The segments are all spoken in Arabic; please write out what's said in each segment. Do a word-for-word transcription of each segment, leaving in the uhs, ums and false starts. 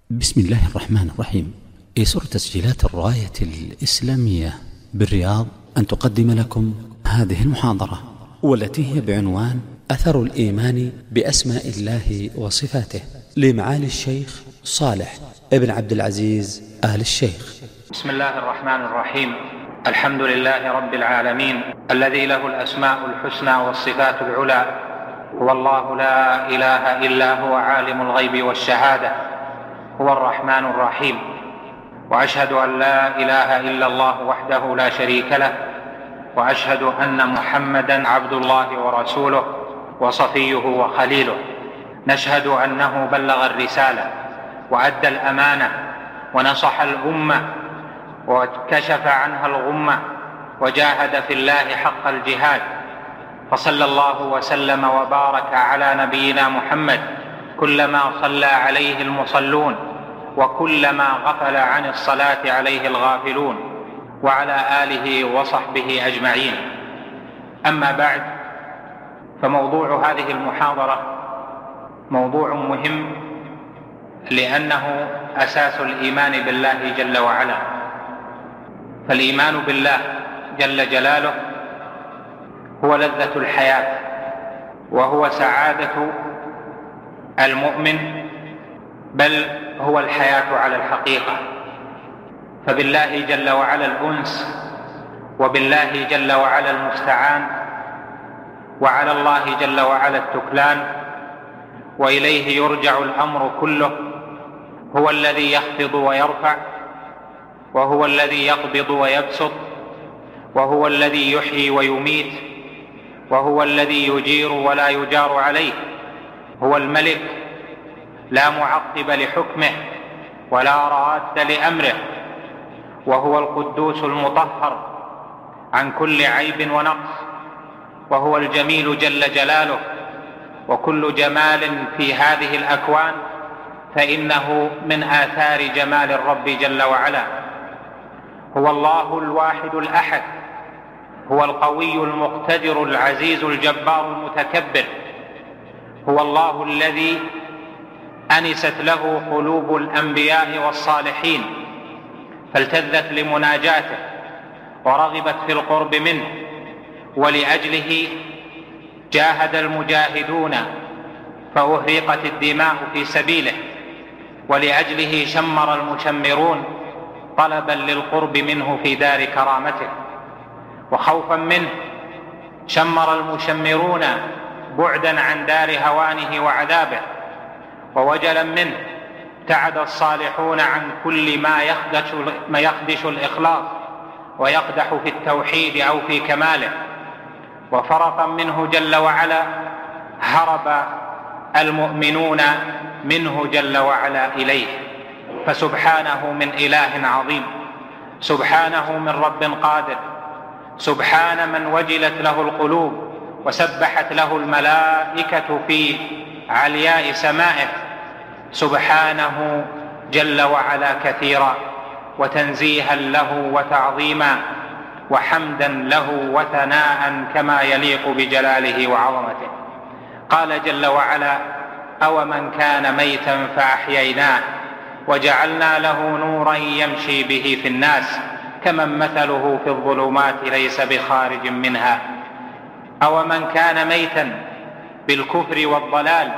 بسم الله الرحمن الرحيم. يسر تسجيلات الراية الإسلامية بالرياض أن تقدم لكم هذه المحاضرة، والتي هي بعنوان أثر الإيمان بأسماء الله وصفاته، لمعالي الشيخ صالح ابن عبد العزيز آل الشيخ. بسم الله الرحمن الرحيم. الحمد لله رب العالمين الذي له الأسماء الحسنى والصفات العلى، هو الله لا إله إلا هو عالم الغيب والشهادة، هو الرحمن الرحيم. وأشهد أن لا إله إلا الله وحده لا شريك له، وأشهد أن محمدًا عبد الله ورسوله وصفيه وخليله. نشهد أنه بلغ الرسالة وأدى الأمانة ونصح الأمة وكشف عنها الغمة وجاهد في الله حق الجهاد، فصلى الله وسلم وبارك على نبينا محمد كلما صلى عليه المصلون وكلما غفل عن الصلاة عليه الغافلون، وعلى آله وصحبه أجمعين. أما بعد، فموضوع هذه المحاضرة موضوع مهم، لأنه أساس الإيمان بالله جل وعلا. فالإيمان بالله جل جلاله هو لذة الحياة، وهو سعادة المؤمن، بل هو الحياة على الحقيقة. فبالله جل وعلا الأنس، وبالله جل وعلا المستعان، وعلى الله جل وعلا التكلان، وإليه يرجع الأمر كله. هو الذي يخفض ويرفع، وهو الذي يقبض ويبسط، وهو الذي يحيي ويميت، وهو الذي يجير ولا يجار عليه. هو الملك لا معقب لحكمه ولا راد لأمره، وهو القدوس المطهر عن كل عيب ونقص، وهو الجميل جل جلاله. وكل جمال في هذه الأكوان فإنه من آثار جمال الرب جل وعلا. هو الله الواحد الأحد، هو القوي المقتدر العزيز الجبار المتكبر. هو الله الذي أنست له قلوب الأنبياء والصالحين، فالتذت لمناجاته ورغبت في القرب منه، ولأجله جاهد المجاهدون فأهرقت الدماء في سبيله، ولأجله شمر المشمرون طلبا للقرب منه في دار كرامته. وخوفا منه شمر المشمرون بعدا عن دار هوانه وعذابه، ووجلا منه ابتعد الصالحون عن كل ما يخدش, ما يخدش الإخلاص ويقدح في التوحيد أو في كماله. وفرطا منه جل وعلا هرب المؤمنون منه جل وعلا إليه. فسبحانه من إله عظيم، سبحانه من رب قادر، سبحان من وجلت له القلوب وسبحت له الملائكة في علياء سمائه. سبحانه جل وعلا كثيرا، وتنزيها له وتعظيما، وحمدا له وثناء كما يليق بجلاله وعظمته. قال جل وعلا: أومن كان ميتا فأحييناه وجعلنا له نورا يمشي به في الناس كمن مثله في الظلمات ليس بخارج منها. أومن كان ميتا بالكفر والضلال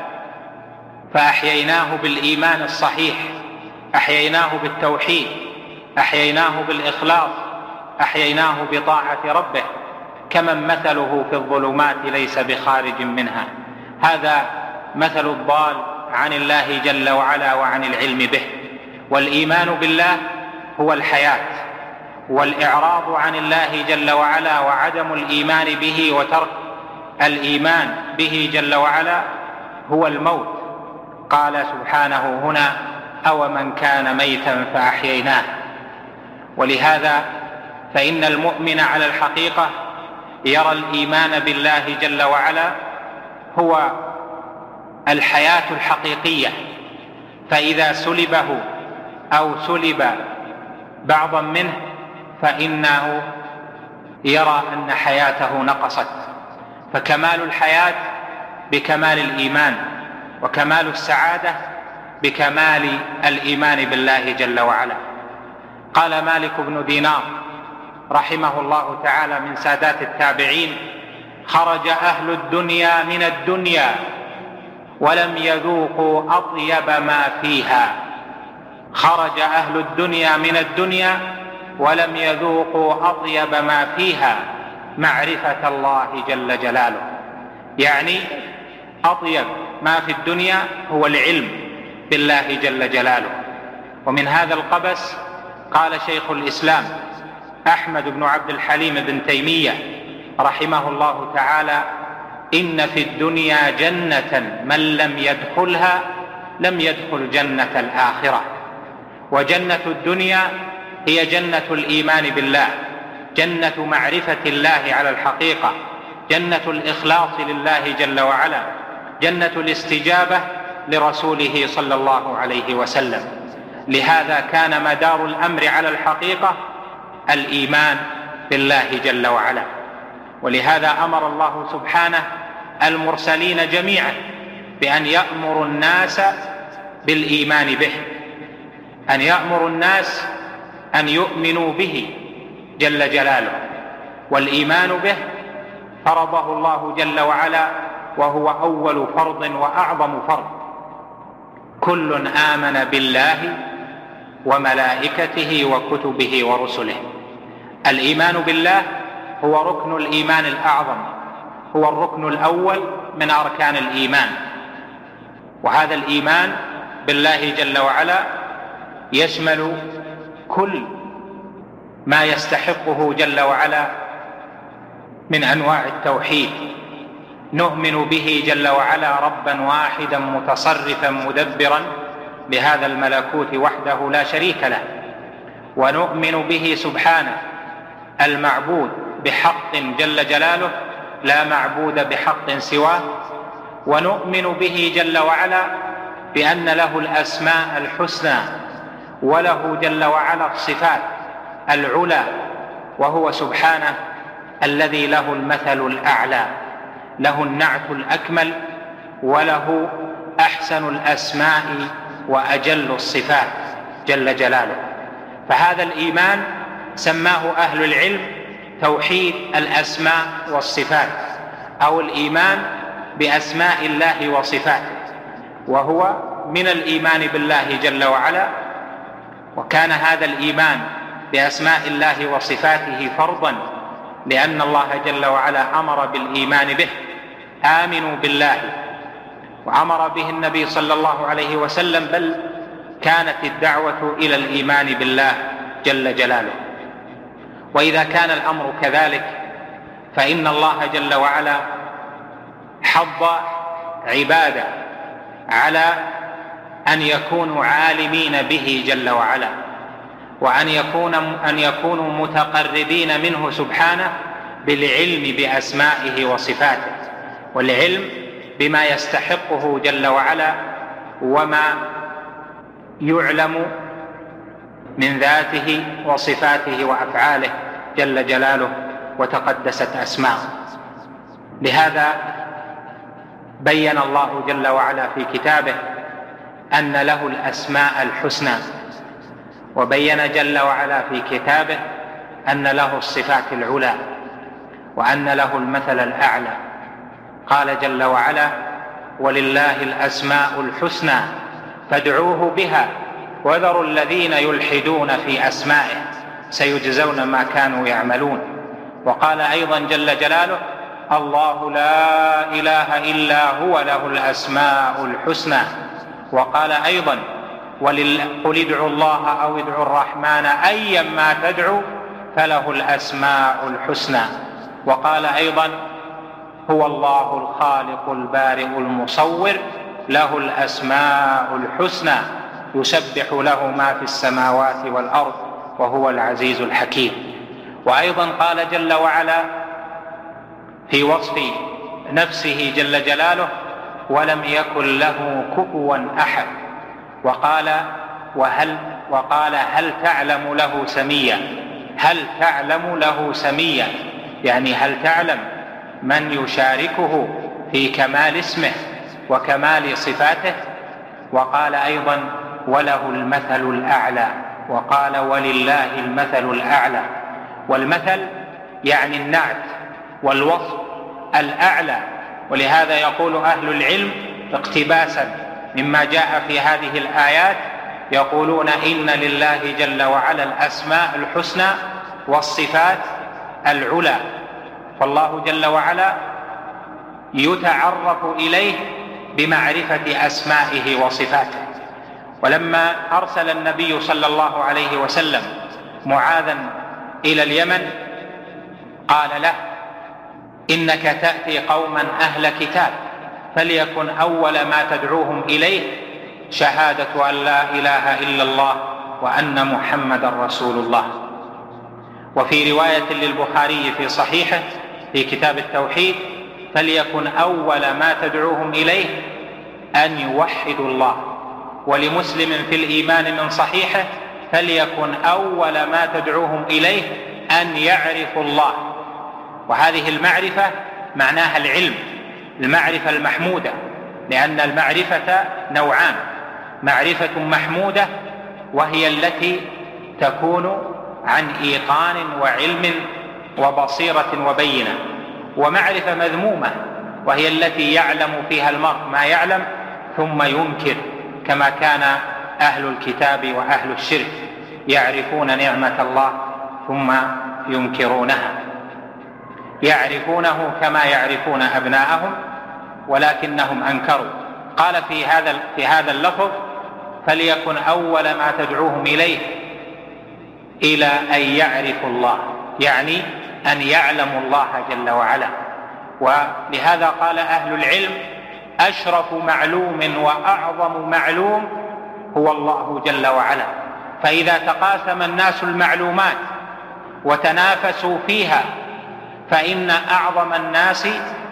فأحييناه بالإيمان الصحيح، أحييناه بالتوحيد، أحييناه بالإخلاص، أحييناه بطاعة ربه كمن مثله في الظلمات ليس بخارج منها. هذا مثل الضال عن الله جل وعلا وعن العلم به. والإيمان بالله هو الحياة، والإعراض عن الله جل وعلا وعدم الإيمان به وترك الإيمان به جل وعلا هو الموت. قال سبحانه هنا: أومن كان ميتا فأحييناه. ولهذا فإن المؤمن على الحقيقة يرى الإيمان بالله جل وعلا هو الحياة الحقيقية، فإذا سلبه أو سلب بعضا منه فإنه يرى أن حياته نقصت. فكمال الحياة بكمال الإيمان، وكمال السعادة بكمال الإيمان بالله جل وعلا. قال مالك بن دينار رحمه الله تعالى من سادات التابعين: خرج أهل الدنيا من الدنيا ولم يذوقوا أطيب ما فيها. خرج أهل الدنيا من الدنيا ولم يذوقوا أطيب ما فيها معرفة الله جل جلاله. يعني أطيب ما في الدنيا هو العلم بالله جل جلاله. ومن هذا القبس قال شيخ الإسلام أحمد بن عبد الحليم بن تيمية رحمه الله تعالى: إن في الدنيا جنة من لم يدخلها لم يدخل جنة الآخرة. وجنة الدنيا هي جنة الإيمان بالله، جنة معرفة الله على الحقيقة، جنة الإخلاص لله جل وعلا، جنة الاستجابة لرسوله صلى الله عليه وسلم. لهذا كان مدار الأمر على الحقيقة الإيمان بالله جل وعلا. ولهذا أمر الله سبحانه المرسلين جميعا بأن يأمروا الناس بالإيمان به، أن يأمروا الناس أن يؤمنوا به جل جلاله. والإيمان به فرضه الله جل وعلا، وهو أول فرض وأعظم فرض. كل آمن بالله وملائكته وكتبه ورسله. الإيمان بالله هو ركن الإيمان الأعظم، هو الركن الأول من أركان الإيمان. وهذا الإيمان بالله جل وعلا يشمل كل ما يستحقه جل وعلا من أنواع التوحيد. نؤمن به جل وعلا ربا واحدا متصرفا مدبرا بهذا الملكوت وحده لا شريك له. ونؤمن به سبحانه المعبود بحق جل جلاله، لا معبود بحق سواه. ونؤمن به جل وعلا بأن له الأسماء الحسنى، وله جل وعلا الصفات العلى، وهو سبحانه الذي له المثل الأعلى، له النعت الأكمل، وله أحسن الأسماء وأجل الصفات جل جلاله. فهذا الإيمان سماه أهل العلم توحيد الأسماء والصفات، أو الإيمان بأسماء الله وصفاته، وهو من الإيمان بالله جل وعلا. وكان هذا الإيمان بأسماء الله وصفاته فرضا، لأن الله جل وعلا أمر بالإيمان به: آمنوا بالله. وأمر به النبي صلى الله عليه وسلم، بل كانت الدعوة إلى الإيمان بالله جل جلاله. وإذا كان الأمر كذلك فإن الله جل وعلا حض عباده على أن يكونوا عالمين به جل وعلا، وأن يكون أن يكونوا متقربين منه سبحانه بالعلم بأسمائه وصفاته، والعلم بما يستحقه جل وعلا وما يعلم من ذاته وصفاته وأفعاله جل جلاله وتقدست أسماؤه. لهذا بين الله جل وعلا في كتابه أن له الأسماء الحسنى، وبين جل وعلا في كتابه أن له الصفات العلى، وأن له المثل الأعلى. قال جل وعلا: ولله الأسماء الحسنى فادعوه بها وذروا الذين يلحدون في أسمائه سيجزون ما كانوا يعملون. وقال أيضا جل جلاله: الله لا إله إلا هو له الأسماء الحسنى. وقال أيضا: قل ادعوا الله أو ادعوا الرحمن أيا ما تدعوا فله الأسماء الحسنى. وقال أيضا: هو الله الخالق البارئ المصور له الأسماء الحسنى يسبح له ما في السماوات والأرض وهو العزيز الحكيم. وأيضا قال جل وعلا في وصف نفسه جل جلاله: ولم يكن له كفوا أحد. وقال وهل وقال هل تعلم له سميا. هل تعلم له سميا يعني هل تعلم من يشاركه في كمال اسمه وكمال صفاته؟ وقال أيضا وله المثل الأعلى، وقال ولله المثل الأعلى. والمثل يعني النعت والوصف الأعلى. ولهذا يقول أهل العلم اقتباسا مما جاء في هذه الآيات، يقولون إن لله جل وعلا الأسماء الحسنى والصفات العلى. فالله جل وعلا يتعرف إليه بمعرفة أسمائه وصفاته. ولما أرسل النبي صلى الله عليه وسلم معاذا إلى اليمن قال له إنك تأتي قوما أهل كتاب فليكن أول ما تدعوهم إليه شهادة أن لا إله إلا الله وأن محمد رسول الله. وفي رواية للبخاري في صحيحه في كتاب التوحيد فليكن أول ما تدعوهم إليه أن يوحدوا الله. ولمسلم في الإيمان من صحيحه فليكن أول ما تدعوهم إليه أن يعرفوا الله. وهذه المعرفة معناها العلم، المعرفة المحمودة، لأن المعرفة نوعان: معرفة محمودة وهي التي تكون عن إيقان وعلم وبصيرة وبينة، ومعرفة مذمومة وهي التي يعلم فيها المرء ما يعلم ثم ينكر، كما كان أهل الكتاب وأهل الشرك يعرفون نعمة الله ثم ينكرونها، يعرفونه كما يعرفون أبناءهم ولكنهم أنكروا. قال في هذا في هذا اللفظ فليكن أول ما تدعوهم إليه إلى أن يعرفوا الله، يعني أن يعلموا الله جل وعلا. ولهذا قال أهل العلم أشرف معلوم وأعظم معلوم هو الله جل وعلا. فإذا تقاسم الناس المعلومات وتنافسوا فيها فإن أعظم الناس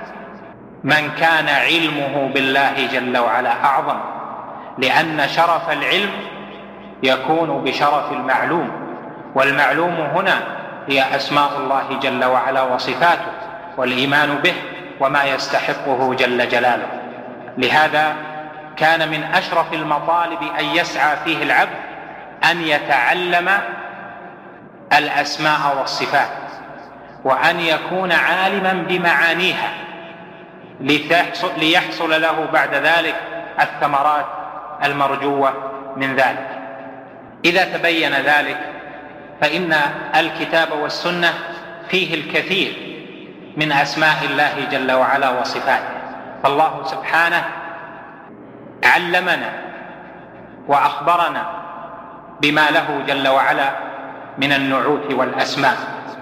من كان علمه بالله جل وعلا أعظم، لأن شرف العلم يكون بشرف المعلوم، والمعلوم هنا هي أسماء الله جل وعلا وصفاته والإيمان به وما يستحقه جل جلاله. لهذا كان من أشرف المطالب أن يسعى فيه العبد أن يتعلم الأسماء والصفات، وأن يكون عالما بمعانيها ليحصل له بعد ذلك الثمرات المرجوة من ذلك. إذا تبين ذلك فإن الكتاب والسنة فيه الكثير من أسماء الله جل وعلا وصفاته. فالله سبحانه علمنا وأخبرنا بما له جل وعلا من النعوت والأسماء،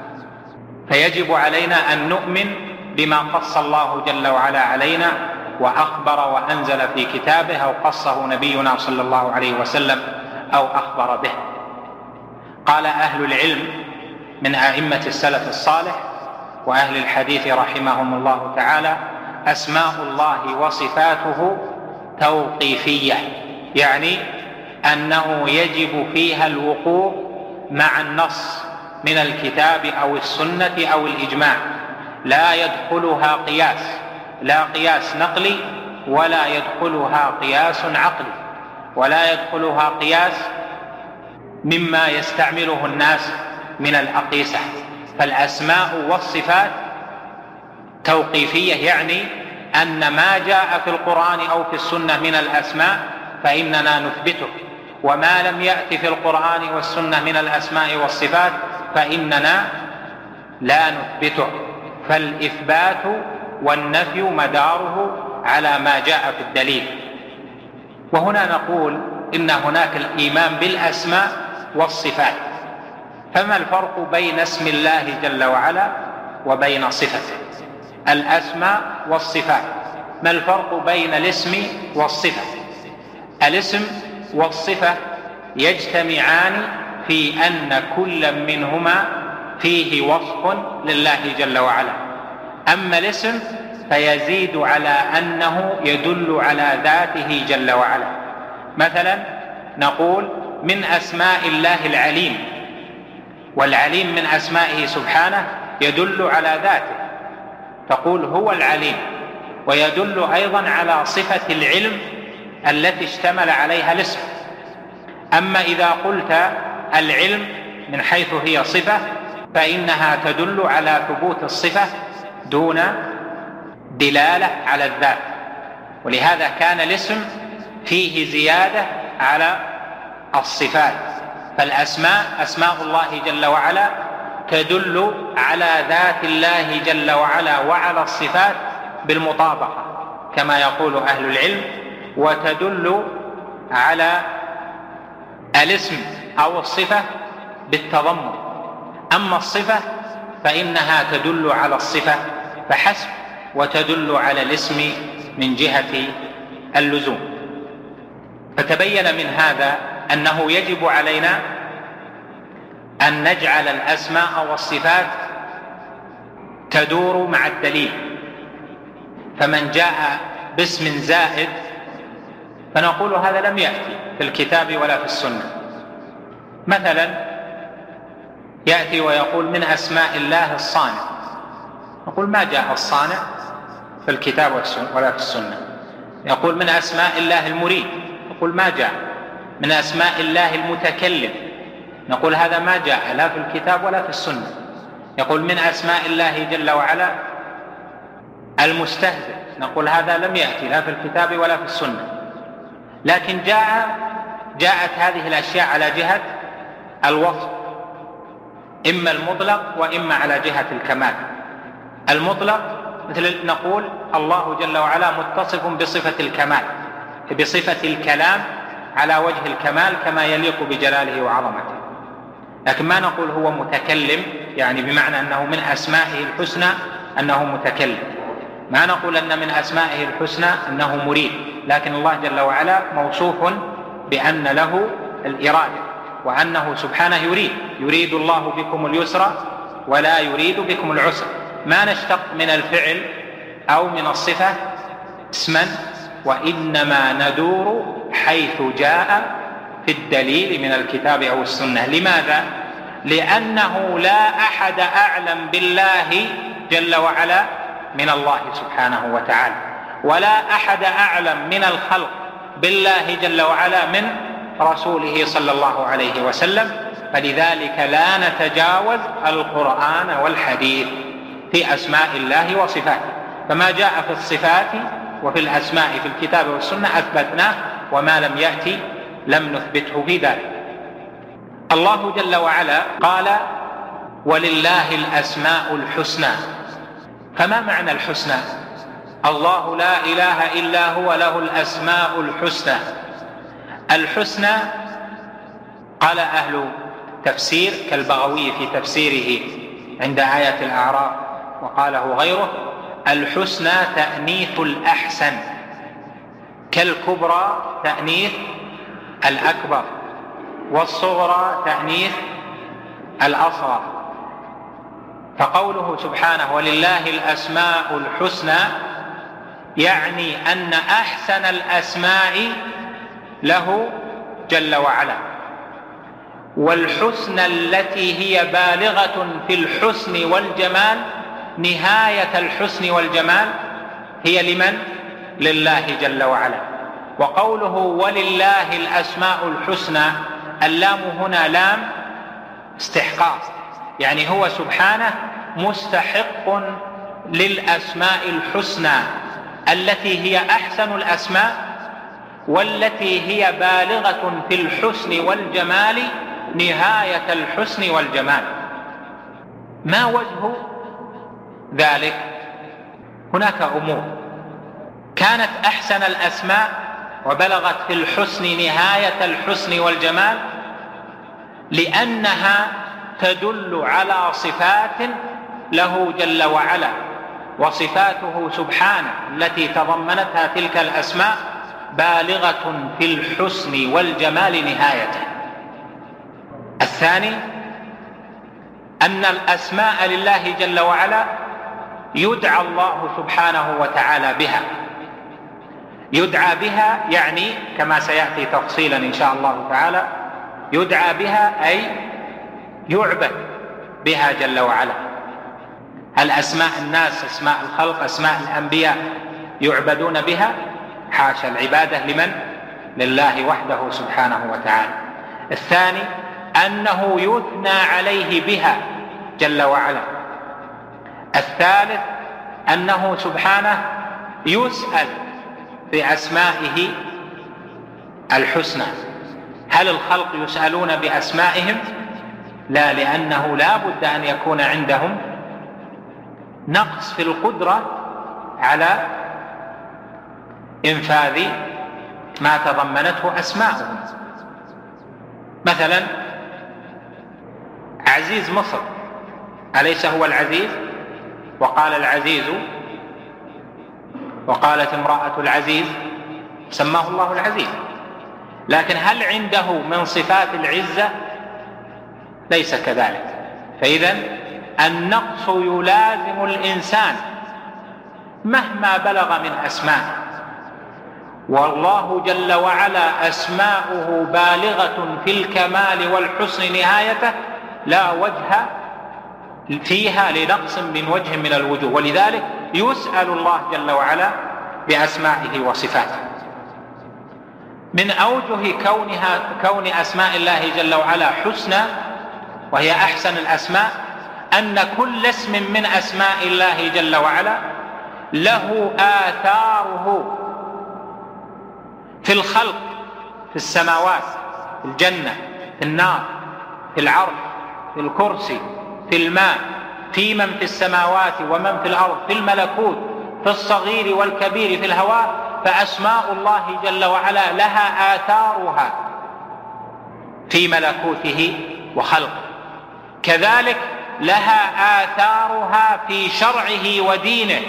فيجب علينا أن نؤمن بما قص الله جل وعلا علينا وأخبر وأنزل في كتابه أو قصه نبينا صلى الله عليه وسلم أو أخبر به. قال أهل العلم من أئمة السلف الصالح وأهل الحديث رحمهم الله تعالى أسماء الله وصفاته توقيفية، يعني أنه يجب فيها الوقوف مع النص من الكتاب أو السنة أو الإجماع، لا يدخلها قياس، لا قياس نقلي ولا يدخلها قياس عقلي ولا يدخلها قياس مما يستعمله الناس من الأقيسة. فالأسماء والصفات توقيفية، يعني أن ما جاء في القرآن أو في السنة من الأسماء فإننا نثبته، وما لم يأتي في القرآن والسنة من الأسماء والصفات فإننا لا نثبته. فالإثبات والنفي مداره على ما جاء في الدليل. وهنا نقول إن هناك الإيمان بالأسماء والصفات. فما الفرق بين اسم الله جل وعلا وبين صفته؟ الأسماء والصفات، ما الفرق بين الاسم والصفة؟ الاسم والصفة يجتمعان في أن كل منهما فيه وصف لله جل وعلا. أما الاسم فيزيد على أنه يدل على ذاته جل وعلا. مثلا نقول من أسماء الله العليم، والعليم من أسمائه سبحانه يدل على ذاته، تقول هو العليم، ويدل أيضا على صفة العلم التي اشتمل عليها الاسم. أما إذا قلت العلم من حيث هي صفة فإنها تدل على ثبوت الصفة دون دلالة على الذات، ولهذا كان الاسم فيه زيادة على الصفات. فالأسماء أسماء الله جل وعلا تدل على ذات الله جل وعلا وعلى الصفات بالمطابقة كما يقول أهل العلم، وتدل على الاسم أو الصفة بالتضمن. أما الصفة فإنها تدل على الصفة فحسب، وتدل على الاسم من جهة اللزوم. فتبين من هذا أنه يجب علينا أن نجعل الأسماء والصفات تدور مع الدليل. فمن جاء باسم زائد فنقول هذا لم يأتي في الكتاب ولا في السنة. مثلا يأتي ويقول من أسماء الله الصانع، نقول ما جاء الصانع في الكتاب ولا في السنة. يقول من أسماء الله المريد، نقول ما جاء. من أسماء الله المتكلم، نقول هذا ما جاء لا في الكتاب ولا في السنة. يقول من أسماء الله جل وعلا المستهزئ، نقول هذا لم يأتي لا في الكتاب ولا في السنة. لكن جاء جاءت هذه الأشياء على جهة الوصف، إما المطلق وإما على جهة الكمال. المطلق مثل نقول الله جل وعلا متصف بصفة الكمال، بصفة الكلام على وجه الكمال كما يليق بجلاله وعظمته. لكن ما نقول هو متكلم، يعني بمعنى أنه من أسمائه الحسنى أنه متكلم. ما نقول أن من أسمائه الحسنى أنه مريد، لكن الله جل وعلا موصوف بأن له الإرادة، وأنه سبحانه يريد يريد الله بكم اليسر ولا يريد بكم العسر. ما نشتق من الفعل أو من الصفة اسما، وإنما ندور حيث جاء في الدليل من الكتاب أو السنة. لماذا؟ لأنه لا أحد أعلم بالله جل وعلا من الله سبحانه وتعالى، ولا أحد أعلم من الخلق بالله جل وعلا من رسوله صلى الله عليه وسلم. فلذلك لا نتجاوز القرآن والحديث في أسماء الله وصفاته. فما جاء في الصفات وفي الأسماء في الكتاب والسنة أثبتناه، وما لم يأتي لم نثبته في ذلك. الله جل وعلا قال ولله الأسماء الحسنى. فما معنى الحسنى؟ الله لا إله إلا هو له الأسماء الحسنى. الحسنى قال أهل تفسير كالبغوي في تفسيره عند آية الأعراف وقاله غيره: الحسنى تأنيث الأحسن، كالكبرى تأنيث الأكبر، والصغرى تأنيث الأصغر. فقوله سبحانه ولله الأسماء الحسنى يعني أن أحسن الأسماء له جل وعلا، والحسنى التي هي بالغة في الحسن والجمال، نهاية الحسن والجمال هي لمن؟ لله جل وعلا. وقوله ولله الأسماء الحسنى، اللام هنا لام استحقاق، يعني هو سبحانه مستحق للأسماء الحسنى التي هي أحسن الأسماء، والتي هي بالغة في الحسن والجمال نهاية الحسن والجمال. ما وجه ذلك؟ هناك أمور. كانت أحسن الأسماء وبلغت في الحسن نهاية الحسن والجمال لأنها تدل على صفات له جل وعلا، وصفاته سبحانه التي تضمنتها تلك الأسماء بالغة في الحسن والجمال نهايته. الثاني أن الأسماء لله جل وعلا يدعى الله سبحانه وتعالى بها. يدعى بها يعني كما سيأتي تفصيلا إن شاء الله تعالى، يدعى بها أي يعبد بها جل وعلا. هل أسماء الناس، أسماء الخلق، أسماء الأنبياء يعبدون بها؟ حاشا، العبادة لمن؟ لله وحده سبحانه وتعالى. الثاني أنه يثنى عليه بها جل وعلا. الثالث أنه سبحانه يسأل بأسمائه الحسنى. هل الخلق يسألون بأسمائهم؟ لا، لأنه لا بد أن يكون عندهم نقص في القدرة على إنفاذ ما تضمنته أسماؤهم. مثلا عزيز مصر، أليس هو العزيز؟ وقال العزيز، وقالت امرأة العزيز، سماه الله العزيز، لكن هل عنده من صفات العزة؟ ليس كذلك. فإذن النقص يلازم الإنسان مهما بلغ من أسماء، والله جل وعلا أسماؤه بالغة في الكمال والحسن نهايته، لا وجه فيها لنقص من وجه من الوجوه، ولذلك يسأل الله جل وعلا بأسمائه وصفاته. من أوجه كونها كون أسماء الله جل وعلا حسنى وهي أحسن الأسماء أن كل اسم من أسماء الله جل وعلا له آثاره في الخلق، في السماوات، في الجنة، في النار، في العرش، في الكرسي، في الماء، في من في السماوات ومن في الأرض، في الملكوت، في الصغير والكبير، في الهواء. فأسماء الله جل وعلا لها آثارها في ملكوته وخلقه، كذلك لها آثارها في شرعه ودينه،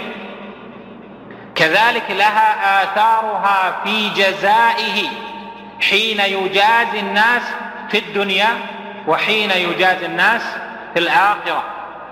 كذلك لها آثارها في جزائه حين يجازي الناس في الدنيا وحين يجازي الناس في الآخرة،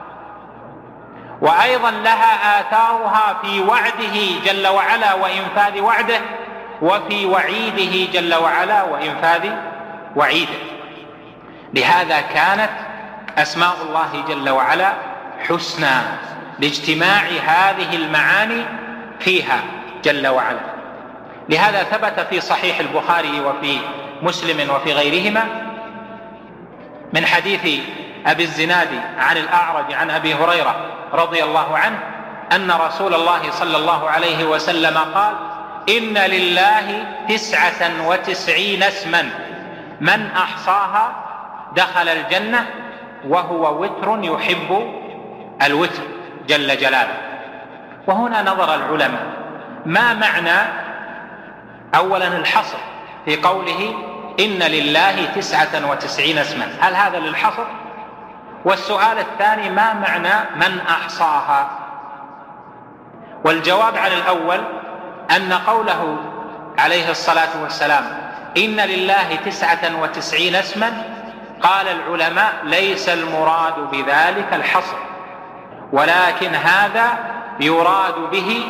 وأيضا لها آثارها في وعده جل وعلا وإنفاذ وعده، وفي وعيده جل وعلا وإنفاذ وعيده. لهذا كانت أسماء الله جل وعلا حسنى لاجتماع هذه المعاني فيها جل وعلا. لهذا ثبت في صحيح البخاري وفي مسلم وفي غيرهما من حديث أبي الزناد عن الأعرج عن أبي هريرة رضي الله عنه أن رسول الله صلى الله عليه وسلم قال: إن لله تسعة وتسعين اسما من أحصاها دخل الجنة وهو وتر يحب الوتر جل جلاله. وهنا نظر العلماء ما معنى أولا الحصر في قوله إن لله تسعة وتسعين اسما، هل هذا للحصر؟ والسؤال الثاني ما معنى من أحصاها؟ والجواب على الأول أن قوله عليه الصلاة والسلام إن لله تسعة وتسعين اسما، قال العلماء ليس المراد بذلك الحصر، ولكن هذا يراد به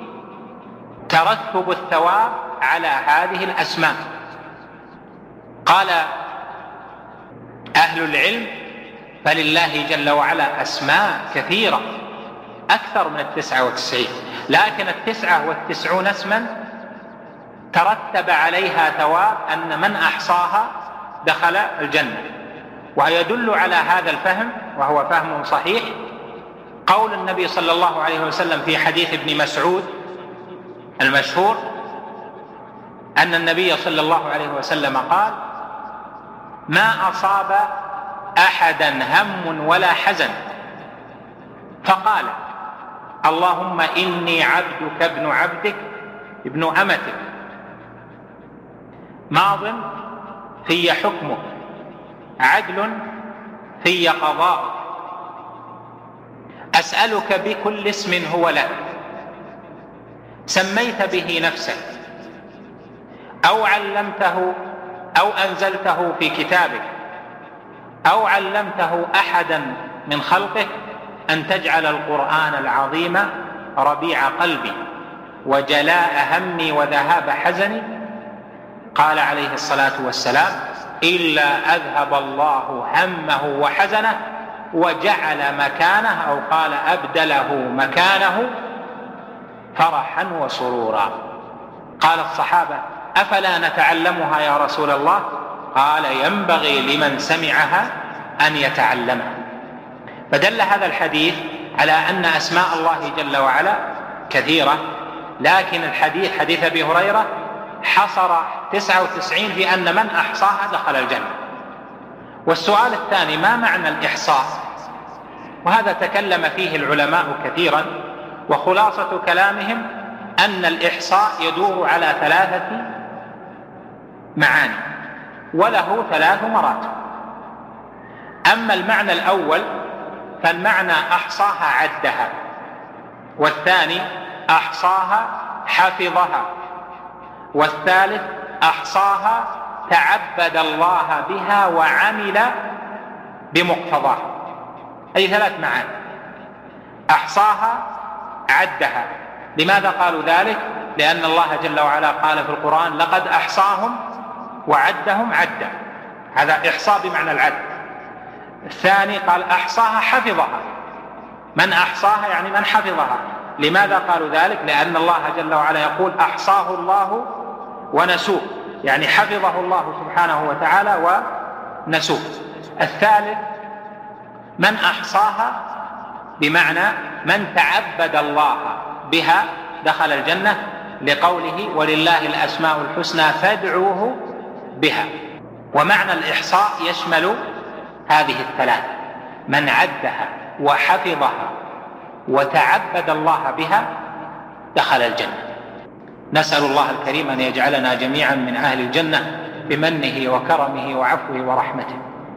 ترتب الثواب على هذه الأسماء. قال أهل العلم فلله جل وعلا أسماء كثيرة أكثر من التسعة وتسعين، لكن التسعة والتسعون اسما ترتب عليها ثواب أن من أحصاها دخل الجنة. ويدل على هذا الفهم وهو فهم صحيح قول النبي صلى الله عليه وسلم في حديث ابن مسعود المشهور أن النبي صلى الله عليه وسلم قال: ما أصاب أحدا هم ولا حزن فقال اللهم إني عبدك ابن عبدك ابن أمتك ماض في حكمك عدل في قضاءك أسألك بكل اسم هو لك سميت به نفسك أو علمته أو أنزلته في كتابك أو علمته أحدا من خلقك أن تجعل القرآن العظيم ربيع قلبي وجلاء همي وذهاب حزني. قال عليه الصلاة والسلام: إلا أذهب الله همه وحزنه وجعل مكانه أو قال أبدله مكانه فرحا وسرورا. قال الصحابة: أفلا نتعلمها يا رسول الله؟ قال ينبغي لمن سمعها أن يتعلمها. فدل هذا الحديث على أن أسماء الله جل وعلا كثيرة، لكن الحديث حديث أبي هريرة حصر تسعة وتسعين في أن من أحصاها دخل الجنة. والسؤال الثاني: ما معنى الإحصاء؟ وهذا تكلم فيه العلماء كثيرا، وخلاصة كلامهم أن الإحصاء يدور على ثلاثة معاني وله ثلاث مراتب. أما المعنى الأول فالمعنى أحصاها عدها، والثاني أحصاها حفظها، والثالث أحصاها تعبد الله بها وعمل بمقتضاها. أي ثلاث معاني: أحصاها عدها. لماذا قالوا ذلك؟ لأن الله جل وعلا قال في القرآن: لقد أحصاهم وعدهم عدا. هذا إحصاء بمعنى العد. الثاني قال أحصاها حفظها. من أحصاها يعني من حفظها. لماذا قالوا ذلك؟ لأن الله جل وعلا يقول: أحصاه الله ونسوه، يعني حفظه الله سبحانه وتعالى ونسوه. الثالث من أحصاها بمعنى من تعبد الله بها دخل الجنة، لقوله: ولله الأسماء الحسنى فادعوه بها. ومعنى الإحصاء يشمل هذه الثلاث: من عدها وحفظها وتعبد الله بها دخل الجنة. نسأل الله الكريم أن يجعلنا جميعا من أهل الجنة بمنه وكرمه وعفوه ورحمته.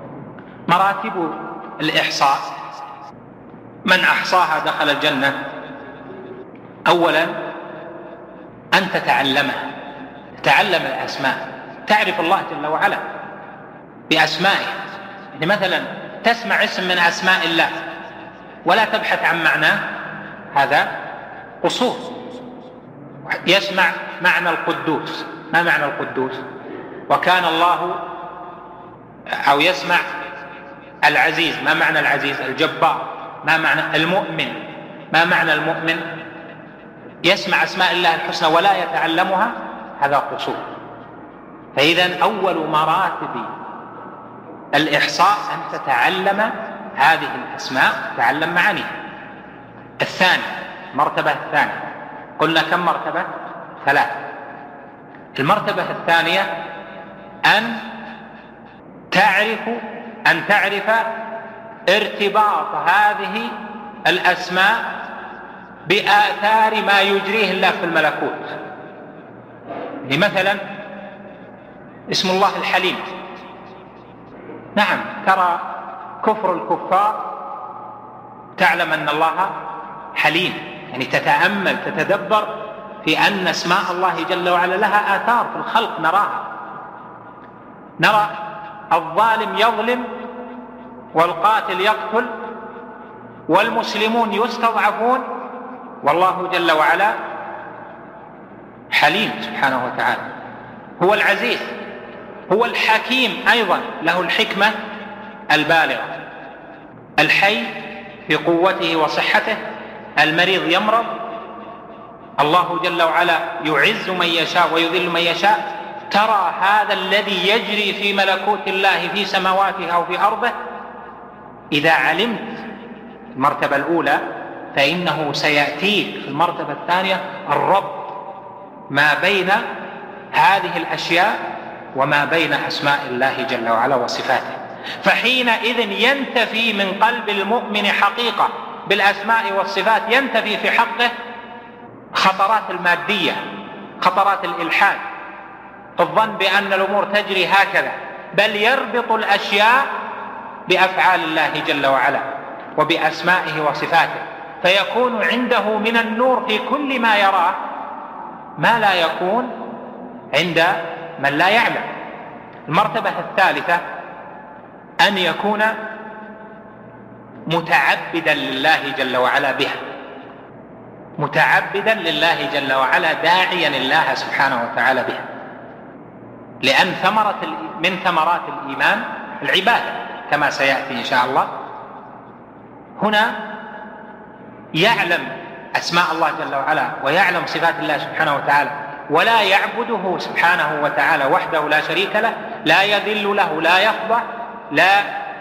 مراتب الإحصاء: من أحصاها دخل الجنة. أولا أن تتعلمها، تتعلم الأسماء، تعرف الله جل وعلا بأسمائه. يعني مثلا تسمع اسم من أسماء الله ولا تبحث عن معناه، هذا قصور. يسمع معنى القدوس، ما معنى القدوس؟ وكان الله، أو يسمع العزيز، ما معنى العزيز؟ الجبار، ما معنى المؤمن؟ ما معنى المؤمن؟ يسمع أسماء الله الحسنى ولا يتعلمها، هذا قصور. فإذا أول مراتب الإحصاء أن تتعلم هذه الأسماء، تتعلم معانيها. الثاني، مرتبة الثانية، قلنا كم مرتبة؟ ثلاث. المرتبة الثانية أن تعرف أن تعرف ارتباط هذه الأسماء بآثار ما يجريه الله في الملكوت. مثلا اسم الله الحليم، نعم ترى كفر الكفار تعلم أن الله حليم، يعني تتأمل تتدبر في أن اسماء الله جل وعلا لها آثار في الخلق نراها. نرى الظالم يظلم والقاتل يقتل والمسلمون يستضعفون، والله جل وعلا حليم سبحانه وتعالى. هو العزيز، هو الحكيم أيضا، له الحكمة البالغة. الحي في قوته وصحته، المريض يمرض، الله جل وعلا يعز من يشاء ويذل من يشاء. ترى هذا الذي يجري في ملكوت الله في سماواته أو في أرضه، إذا علمت المرتبة الأولى فإنه سيأتيك في المرتبة الثانية الربط ما بين هذه الأشياء وما بين أسماء الله جل وعلا وصفاته. فحينئذ ينتفي من قلب المؤمن حقيقة بالأسماء والصفات، ينتفي في حقه خطرات المادية، خطرات الإلحاد، الظن بأن الأمور تجري هكذا، بل يربط الأشياء بأفعال الله جل وعلا وبأسمائه وصفاته، فيكون عنده من النور في كل ما يراه ما لا يكون عند من لا يعلم. المرتبة الثالثة أن يكون متعبدا لله جل وعلا بها، متعبدا لله جل وعلا، داعيا الله سبحانه وتعالى بها، لأن ثمرة من ثمرات الإيمان العبادة كما سيأتي إن شاء الله. هنا يعلم أسماء الله جل وعلا ويعلم صفات الله سبحانه وتعالى ولا يعبده سبحانه وتعالى وحده لا شريك له، لا يذل له، لا يخضع، لا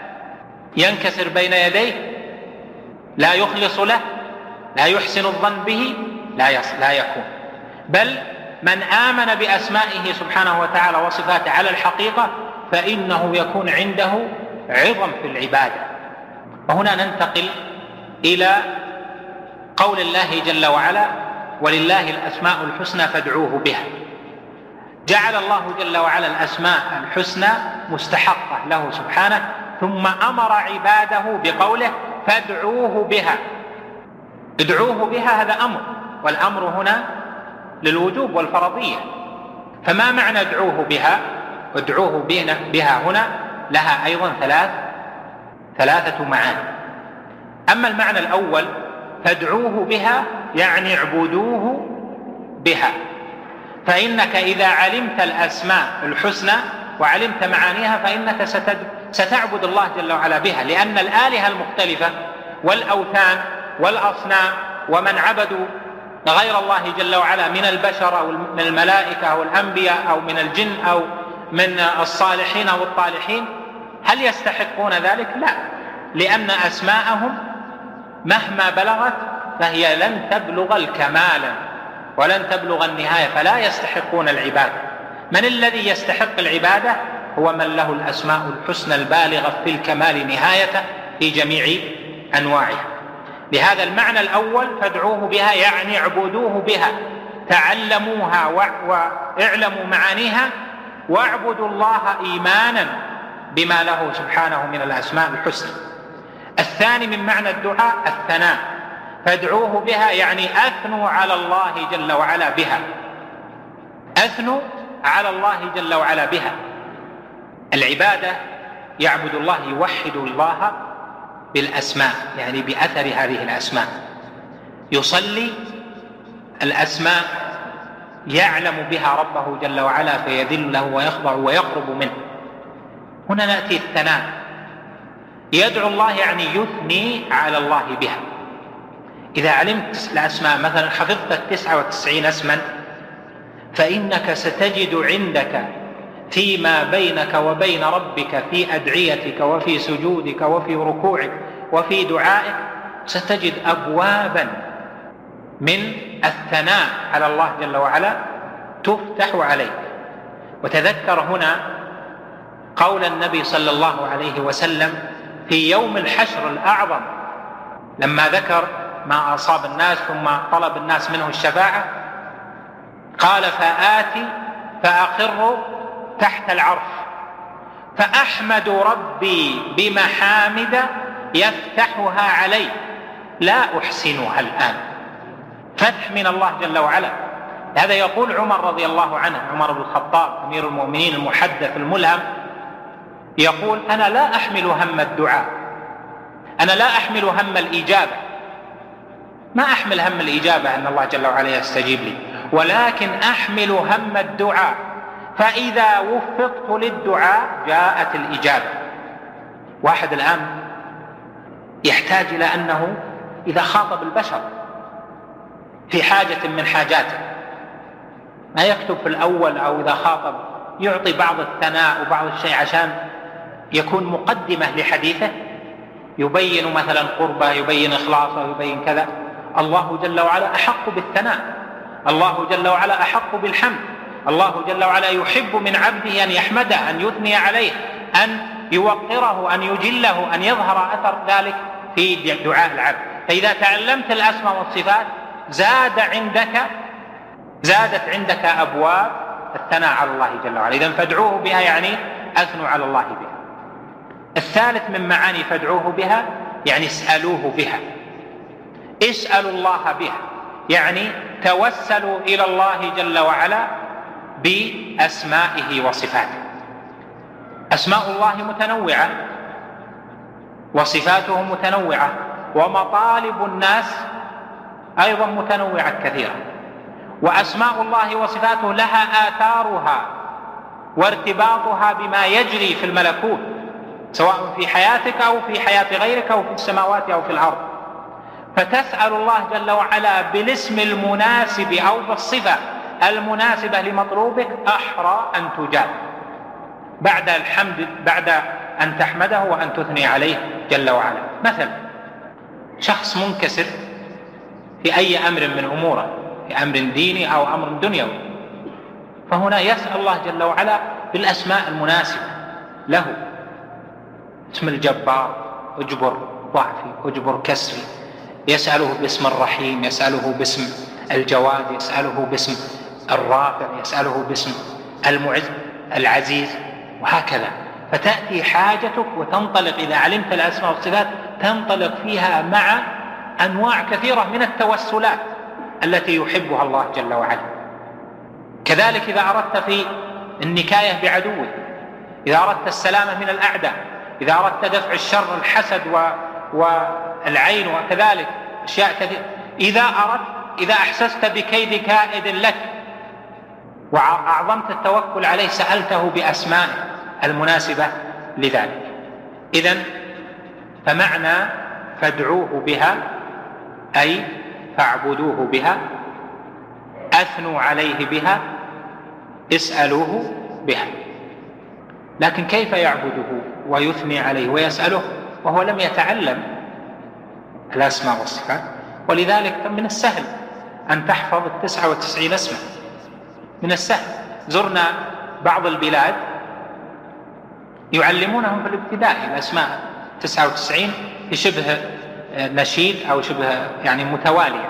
ينكسر بين يديه، لا يخلص له، لا يحسن الظن به، لا, لا يكون. بل من آمن بأسمائه سبحانه وتعالى وصفاته على الحقيقة فإنه يكون عنده عظم في العبادة. وهنا ننتقل إلى قول الله جل وعلا: ولله الأسماء الحسنى فادعوه بها. جعل الله جل وعلا الأسماء الحسنى مستحقة له سبحانه، ثم أمر عباده بقوله: فادعوه بها. ادعوه بها هذا أمر، والأمر هنا للوجوب والفرضية. فما معنى ادعوه بها؟ ادعوه بها هنا لها أيضا ثلاث ثلاثة معاني. أما المعنى الأول فادعوه بها يعني اعبدوه بها، فإنك إذا علمت الأسماء الحسنى وعلمت معانيها فإنك ستعبد الله جل وعلا بها، لأن الآلهة المختلفة والأوثان والأصنام ومن عبدوا غير الله جل وعلا من البشر أو من الملائكة أو الأنبياء أو من الجن أو من الصالحين أو الطالحين، هل يستحقون ذلك؟ لا، لأن أسماءهم مهما بلغت فهي لن تبلغ الكمال ولن تبلغ النهاية، فلا يستحقون العبادة. من الذي يستحق العبادة؟ هو من له الأسماء الحسنى البالغة في الكمال نهاية في جميع أنواعها. بهذا المعنى الأول فادعوه بها يعني اعبدوه بها، تعلموها واعلموا معانيها واعبدوا الله إيمانا بما له سبحانه من الأسماء الحسنى. الثاني من معنى الدعاء الثناء، فادعوه بها يعني أثنوا على الله جل وعلا بها، أثنوا على الله جل وعلا بها. العبادة يعبد الله، يوحد الله بالأسماء يعني بأثر هذه الأسماء، يصلي الأسماء يعلم بها ربه جل وعلا فيذل له ويخضع ويقرب منه. هنا نأتي الثناء، يدعو الله يعني يثني على الله بها. إذا علمت الأسماء مثلا حفظت التسعة وتسعين اسما فإنك ستجد عندك فيما بينك وبين ربك في أدعيتك وفي سجودك وفي ركوعك وفي دعائك ستجد أبوابا من الثناء على الله جل وعلا تفتح عليك. وتذكر هنا قول النبي صلى الله عليه وسلم في يوم الحشر الأعظم لما ذكر ما أصاب الناس ثم طلب الناس منه الشفاعة، قال: فآتي فأقر تحت العرش فأحمد ربي بمحامد يفتحها علي لا أحسنها الآن. فتح من الله جل وعلا. هذا يقول عمر رضي الله عنه، عمر بن الخطاب أمير المؤمنين المحدث الملهم، يقول: أنا لا أحمل هم الدعاء، أنا لا أحمل هم الإجابة، ما أحمل هم الإجابة أن الله جل وعلا يستجيب لي، ولكن أحمل هم الدعاء، فإذا وفقت للدعاء جاءت الإجابة. واحد الآن يحتاج إلى أنه إذا خاطب البشر في حاجة من حاجاته ما يكتب في الأول، أو إذا خاطب يعطي بعض الثناء وبعض الشيء عشان يكون مقدمة لحديثه، يبين مثلا قربه، يبين إخلاصه، يبين كذا. الله جل وعلا أحق بالثناء، الله جل وعلا أحق بالحمد، الله جل وعلا يحب من عبده أن يحمده، أن يثني عليه، أن يوقره، أن يجله، أن يظهر أثر ذلك في دعاء العبد. فإذا تعلمت الأسماء والصفات زاد عندك زادت عندك أبواب الثناء على الله جل وعلا. إذن فادعوه بها يعني أثنوا على الله بها. الثالث من معاني فادعوه بها يعني اسألوه بها، اسألوا الله بها يعني توسلوا إلى الله جل وعلا بأسمائه وصفاته. أسماء الله متنوعة وصفاته متنوعة، ومطالب الناس أيضا متنوعة كثيرة، وأسماء الله وصفاته لها آثارها وارتباطها بما يجري في الملكوت، سواء في حياتك أو في حياة غيرك أو في السماوات أو في الأرض. فتسأل الله جل وعلا بالاسم المناسب أو بالصفة المناسبة لمطلوبك أحرى أن تجاب بعد الحمد، بعد أن تحمده وأن تثني عليه جل وعلا. مثلا شخص منكسر في أي أمر من أموره، في أمر ديني أو أمر دنيوي، فهنا يسأل الله جل وعلا بالأسماء المناسبة له. اسم الجبار اجبر ضعفي، اجبر كسري. يسأله باسم الرحيم، يسأله باسم الجواد، يسأله باسم الرافع، يسأله باسم المعز العزيز، وهكذا. فتأتي حاجتك وتنطلق، إذا علمت الأسماء والصفات تنطلق فيها مع أنواع كثيرة من التوسلات التي يحبها الله جل وعلا. كذلك إذا أردت في النكاية بعدوك، إذا أردت السلامة من الأعداء، إذا أردت دفع الشر الحسد و... والعين وكذلك أشياء كثيرة، إذا أردت إذا أحسست بكيد كائد لك وأعظمت التوكل عليه سألته بأسمائه المناسبة لذلك. إذن فمعنى فادعوه بها أي فاعبدوه بها، أثنوا عليه بها، اسألوه بها. لكن كيف يعبده ويثني عليه ويسأله وهو لم يتعلم الأسماء والصفات؟ ولذلك من السهل أن تحفظ التسعة وتسعين اسما، من السهل. زرنا بعض البلاد يعلمونهم في الابتدائي الأسماء تسعة وتسعين في شبه نشيد أو شبه يعني متوالية.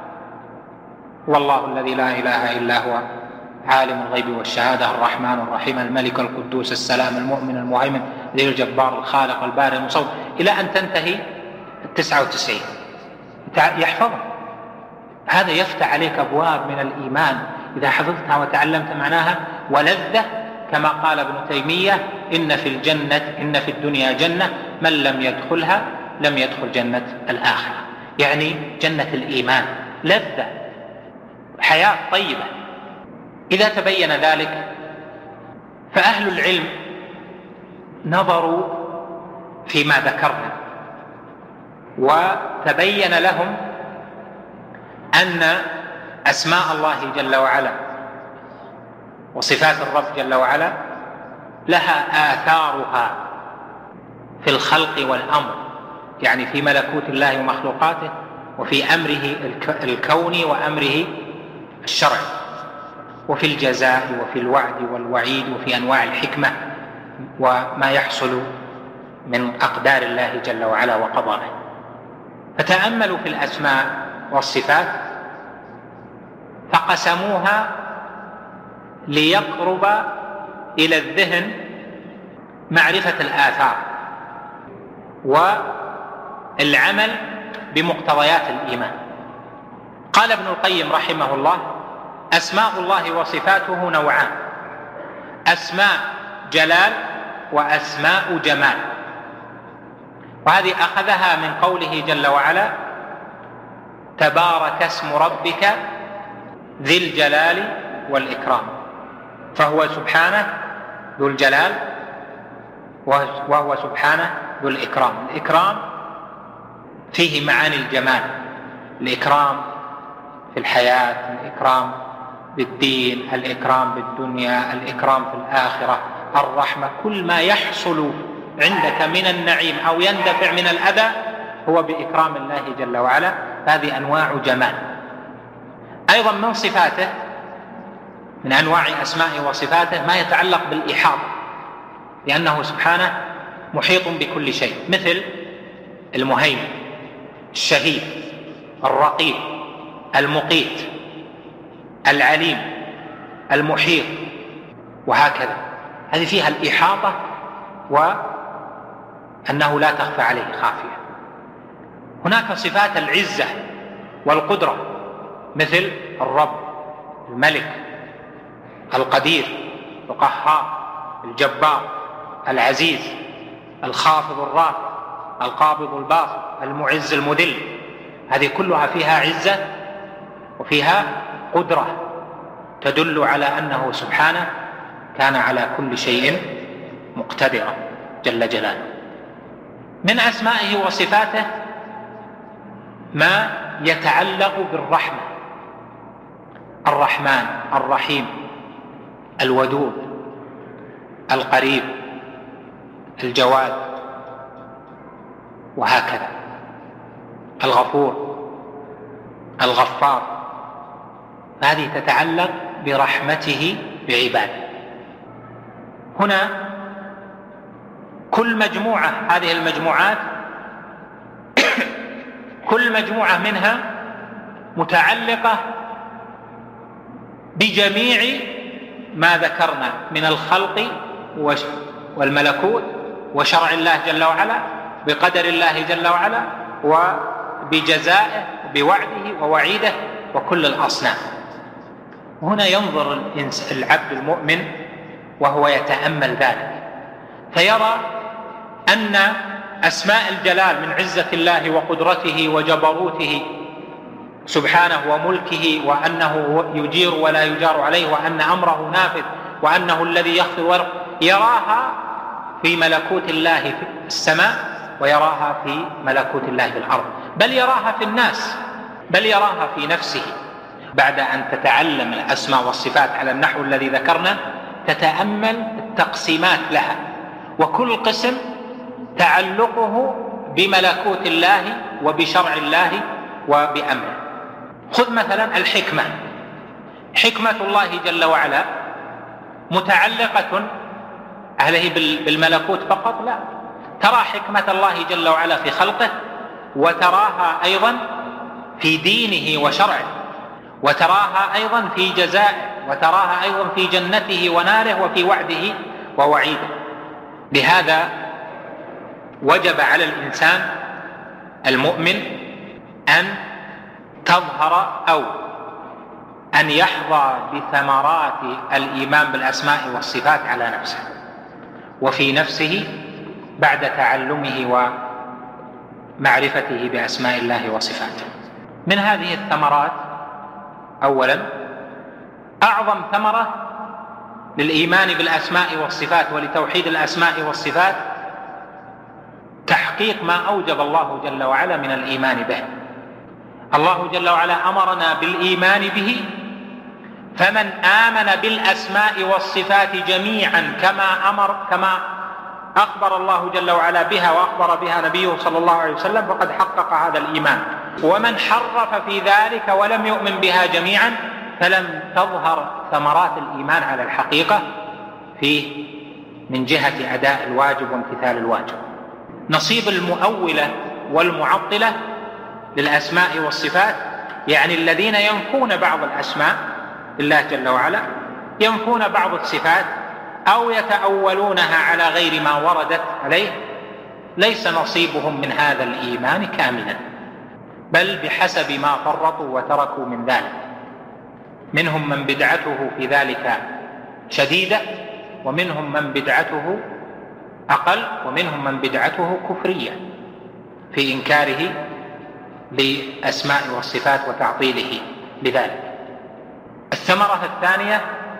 والله الذي لا إله إلا هو عالم الغيب والشهادة الرحمن الرحيم الملك القدوس السلام المؤمن المهيمن ذي الجبار الخالق البارئ المصور، إلى أن تنتهي التسعة وتسعين يحفظها. هذا يفتح عليك أبواب من الإيمان إذا حفظتها وتعلمت معناها، ولذة كما قال ابن تيمية إن في الجنة إن في الدنيا جنة من لم يدخلها لم يدخل جنة الآخرة، يعني جنة الإيمان، لذة، حياة طيبة. إذا تبين ذلك فأهل العلم نظروا فيما ذكرنا وتبين لهم أن أسماء الله جل وعلا وصفات الرب جل وعلا لها آثارها في الخلق والأمر، يعني في ملكوت الله ومخلوقاته، وفي أمره الكوني وأمره الشرعي، وفي الجزاء وفي الوعد والوعيد، وفي أنواع الحكمة وما يحصل من أقدار الله جل وعلا وقضائه. فتأملوا في الأسماء والصفات فقسموها ليقرب إلى الذهن معرفة الآثار والعمل بمقتضيات الإيمان. قال ابن القيم رحمه الله: أسماء الله وصفاته نوعان، أسماء جلال وأسماء جمال. وهذه أخذها من قوله جل وعلا: تبارك اسم ربك ذي الجلال والإكرام. فهو سبحانه ذو الجلال وهو سبحانه ذو الإكرام. الإكرام فيه معاني الجمال، الإكرام في الحياة، الإكرام بالدين، الإكرام بالدنيا، الإكرام في الآخرة، الرحمة. كل ما يحصل عندك من النعيم أو يندفع من الأذى هو بإكرام الله جل وعلا. هذه أنواع جمال. أيضا من صفاته، من أنواع أسمائه وصفاته، ما يتعلق بالإحاطة، لأنه سبحانه محيط بكل شيء، مثل المهيمن، الشهيد، الرقيب، المقيت، العليم، المحيط، وهكذا. هذه فيها الإحاطة وأنه لا تخفى عليه خافية. هناك صفات العزة والقدرة، مثل الرب، الملك، القدير، القهار، الجبار، العزيز، الخافض الرافع، القابض الباسط، المعز المذل. هذه كلها فيها عزة وفيها قدرة تدل على أنه سبحانه كان على كل شيء مقتدرا جل جلاله. من أسمائه وصفاته ما يتعلق بالرحمة. الرحمن، الرحيم، الودود، القريب، الجواد، وهكذا، الغفور، الغفار. هذه تتعلق برحمته بعباده. هنا كل مجموعة، هذه المجموعات كل مجموعة منها متعلقة بجميع ما ذكرنا من الخلق والملكوت وشرع الله جل وعلا، بقدر الله جل وعلا، وبجزائه وبوعده ووعيده وكل الأصناف. هنا ينظر العبد المؤمن وهو يتأمل ذلك، فيرى أن أسماء الجلال من عزة الله وقدرته وجبروته سبحانه وملكه، وأنه يجير ولا يجار عليه، وأن أمره نافذ، وأنه الذي يخفض ويرفع، يراها في ملكوت الله في السماء، ويراها في ملكوت الله في الأرض، بل يراها في الناس، بل يراها في نفسه. بعد أن تتعلم الأسماء والصفات على النحو الذي ذكرنا، تتأمل التقسيمات لها، وكل قسم تعلقه بملكوت الله وبشرع الله وبأمره. خذ مثلا الحكمة. حكمة الله جل وعلا متعلقة، هل هي بالملكوت فقط؟ لا، ترى حكمة الله جل وعلا في خلقه، وتراها أيضا في دينه وشرعه، وتراها أيضا في جزائه، وتراها أيضا في جنته وناره، وفي وعده ووعيده. بهذا وجب على الإنسان المؤمن أن تظهر أو أن يحظى بثمرات الإيمان بالأسماء والصفات على نفسه وفي نفسه بعد تعلمه ومعرفته بأسماء الله وصفاته. من هذه الثمرات، أولا، أعظم ثمرة للإيمان بالأسماء والصفات ولتوحيد الأسماء والصفات تحقيق ما أوجب الله جل وعلا من الإيمان به. الله جل وعلا أمرنا بالإيمان به، فمن آمن بالأسماء والصفات جميعا كما أمر كما أخبر الله جل وعلا بها وأخبر بها نبيه صلى الله عليه وسلم فقد حقق هذا الإيمان. ومن حرف في ذلك ولم يؤمن بها جميعا فلم تظهر ثمرات الإيمان على الحقيقة فيه من جهة أداء الواجب وامتثال الواجب. نصيب المؤولة والمعطلة للأسماء والصفات، يعني الذين ينفون بعض الأسماء لله جل وعلا، ينفون بعض الصفات أو يتأولونها على غير ما وردت عليه، ليس نصيبهم من هذا الإيمان كاملا، بل بحسب ما فرطوا وتركوا من ذلك. منهم من بدعته في ذلك شديدة، ومنهم من بدعته أقل، ومنهم من بدعته كفرية في إنكاره لأسماء والصفات وتعطيله لذلك. الثمرة الثانية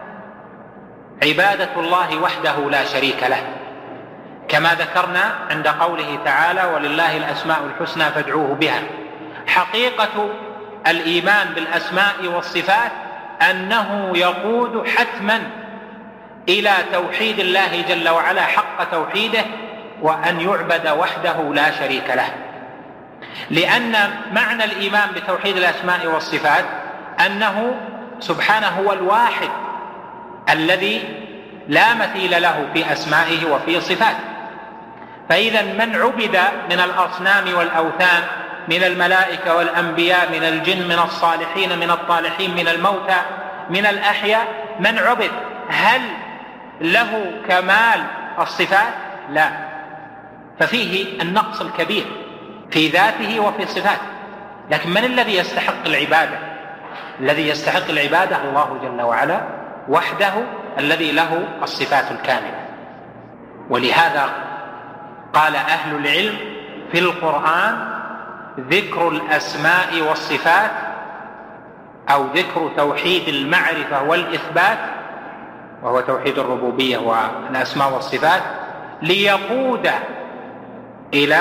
عبادة الله وحده لا شريك له، كما ذكرنا عند قوله تعالى: ولله الأسماء الحسنى فادعوه بها. حقيقة الإيمان بالأسماء والصفات أنه يقود حتما إلى توحيد الله جل وعلا حق توحيده، وأن يعبد وحده لا شريك له. لأن معنى الإيمان بتوحيد الأسماء والصفات أنه سبحانه هو الواحد الذي لا مثيل له في أسمائه وفي صفاته. فإذا من عبد من الأصنام والأوثان، من الملائكة والأنبياء، من الجن، من الصالحين، من الطالحين، من الموتى، من الأحياء، من عبد، هل له كمال الصفات؟ لا، ففيه النقص الكبير في ذاته وفي صفاته. لكن من الذي يستحق العبادة؟ الذي يستحق العبادة الله جل وعلا وحده، الذي له الصفات الكاملة. ولهذا قال أهل العلم في القرآن: ذكر الأسماء والصفات، أو ذكر توحيد المعرفة والإثبات، وهو توحيد الربوبية والأسماء والصفات، ليقود إلى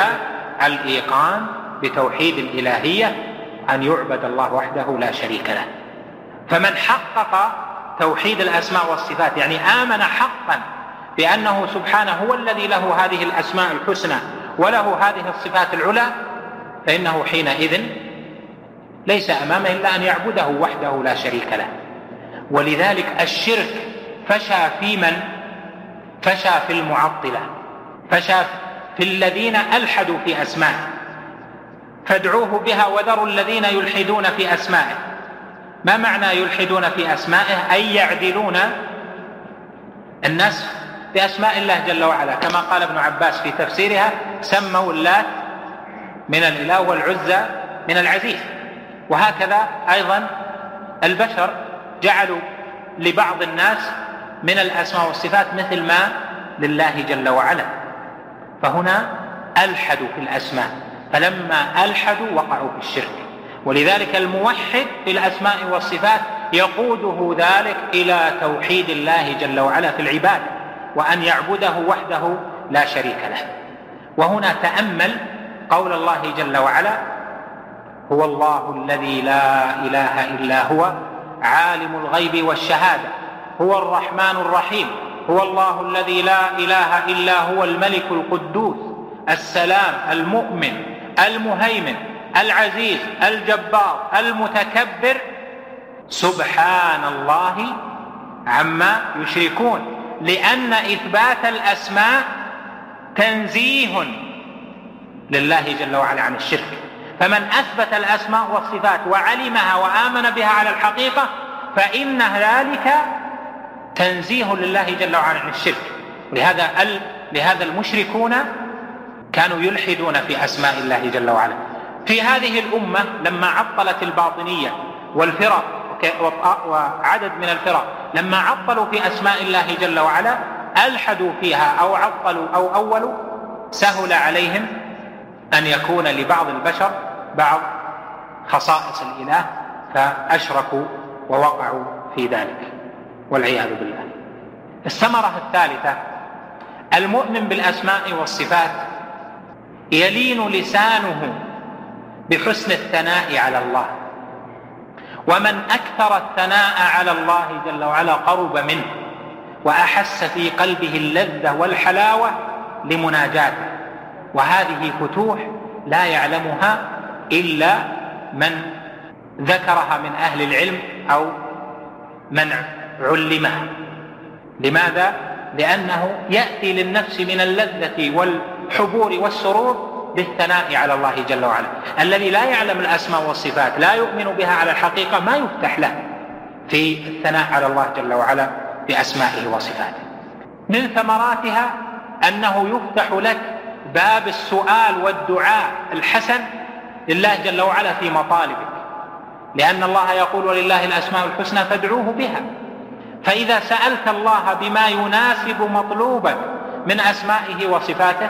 الإيقان بتوحيد الإلهية، أن يعبد الله وحده لا شريك له. فمن حقق توحيد الأسماء والصفات يعني آمن حقا بأنه سبحانه هو الذي له هذه الأسماء الحسنى وله هذه الصفات العلى، فإنه حينئذ ليس أمامه إلا أن يعبده وحده لا شريك له. ولذلك الشرك فشى في من؟ فشى في المعطلة، فشى في الذين ألحدوا في أسمائه، فادعوه بها وذروا الذين يلحدون في أسمائه. ما معنى يلحدون في أسمائه؟ أي يعدلون الناس بأسماء الله جل وعلا، كما قال ابن عباس في تفسيرها: سموا اللات من الإله والعزى من العزيز. وهكذا أيضا البشر جعلوا لبعض الناس من الأسماء والصفات مثل ما لله جل وعلا، فهنا ألحدوا في الأسماء، فلما ألحدوا وقعوا في الشرك. ولذلك الموحد في الأسماء والصفات يقوده ذلك إلى توحيد الله جل وعلا في العبادة، وأن يعبده وحده لا شريك له. وهنا تأمل قول الله جل وعلا: هو الله الذي لا إله إلا هو عالم الغيب والشهادة هو الرحمن الرحيم هو الله الذي لا إله إلا هو الملك القدوس السلام المؤمن المهيمن العزيز الجبار المتكبر سبحان الله عما يشركون. لأن إثبات الأسماء تنزيه لله جل وعلا عن الشرك، فمن أثبت الأسماء والصفات وعلمها وآمن بها على الحقيقة فإن ذلك تنزيه لله جل وعلا عن الشرك. لهذا لهذا المشركون كانوا يلحدون في أسماء الله جل وعلا. في هذه الأمة لما عطلت الباطنية والفرق وعدد من الفرق لما عطلوا في أسماء الله جل وعلا ألحدوا فيها أو عطلوا أو أولوا، سهل عليهم أن يكون لبعض البشر بعض خصائص الإله فأشركوا ووقعوا في ذلك والعياذ بالله. الثمرة الثالثة: المؤمن بالأسماء والصفات يلين لسانه بحسن الثناء على الله، ومن أكثر الثناء على الله جل وعلا قرب منه وأحس في قلبه اللذة والحلاوة لمناجاته. وهذه فتوح لا يعلمها إلا من ذكرها من أهل العلم أو من علمها. لماذا؟ لأنه يأتي للنفس من اللذة والحبور والسرور بالثناء على الله جل وعلا. الذي لا يعلم الأسماء والصفات لا يؤمن بها على الحقيقة ما يفتح له في الثناء على الله جل وعلا بأسمائه وصفاته. من ثمراتها أنه يفتح لك باب السؤال والدعاء الحسن لله جل وعلا في مطالبك، لأن الله يقول: ولله الأسماء الحسنى فادعوه بها. فإذا سألت الله بما يناسب مطلوبك من أسمائه وصفاته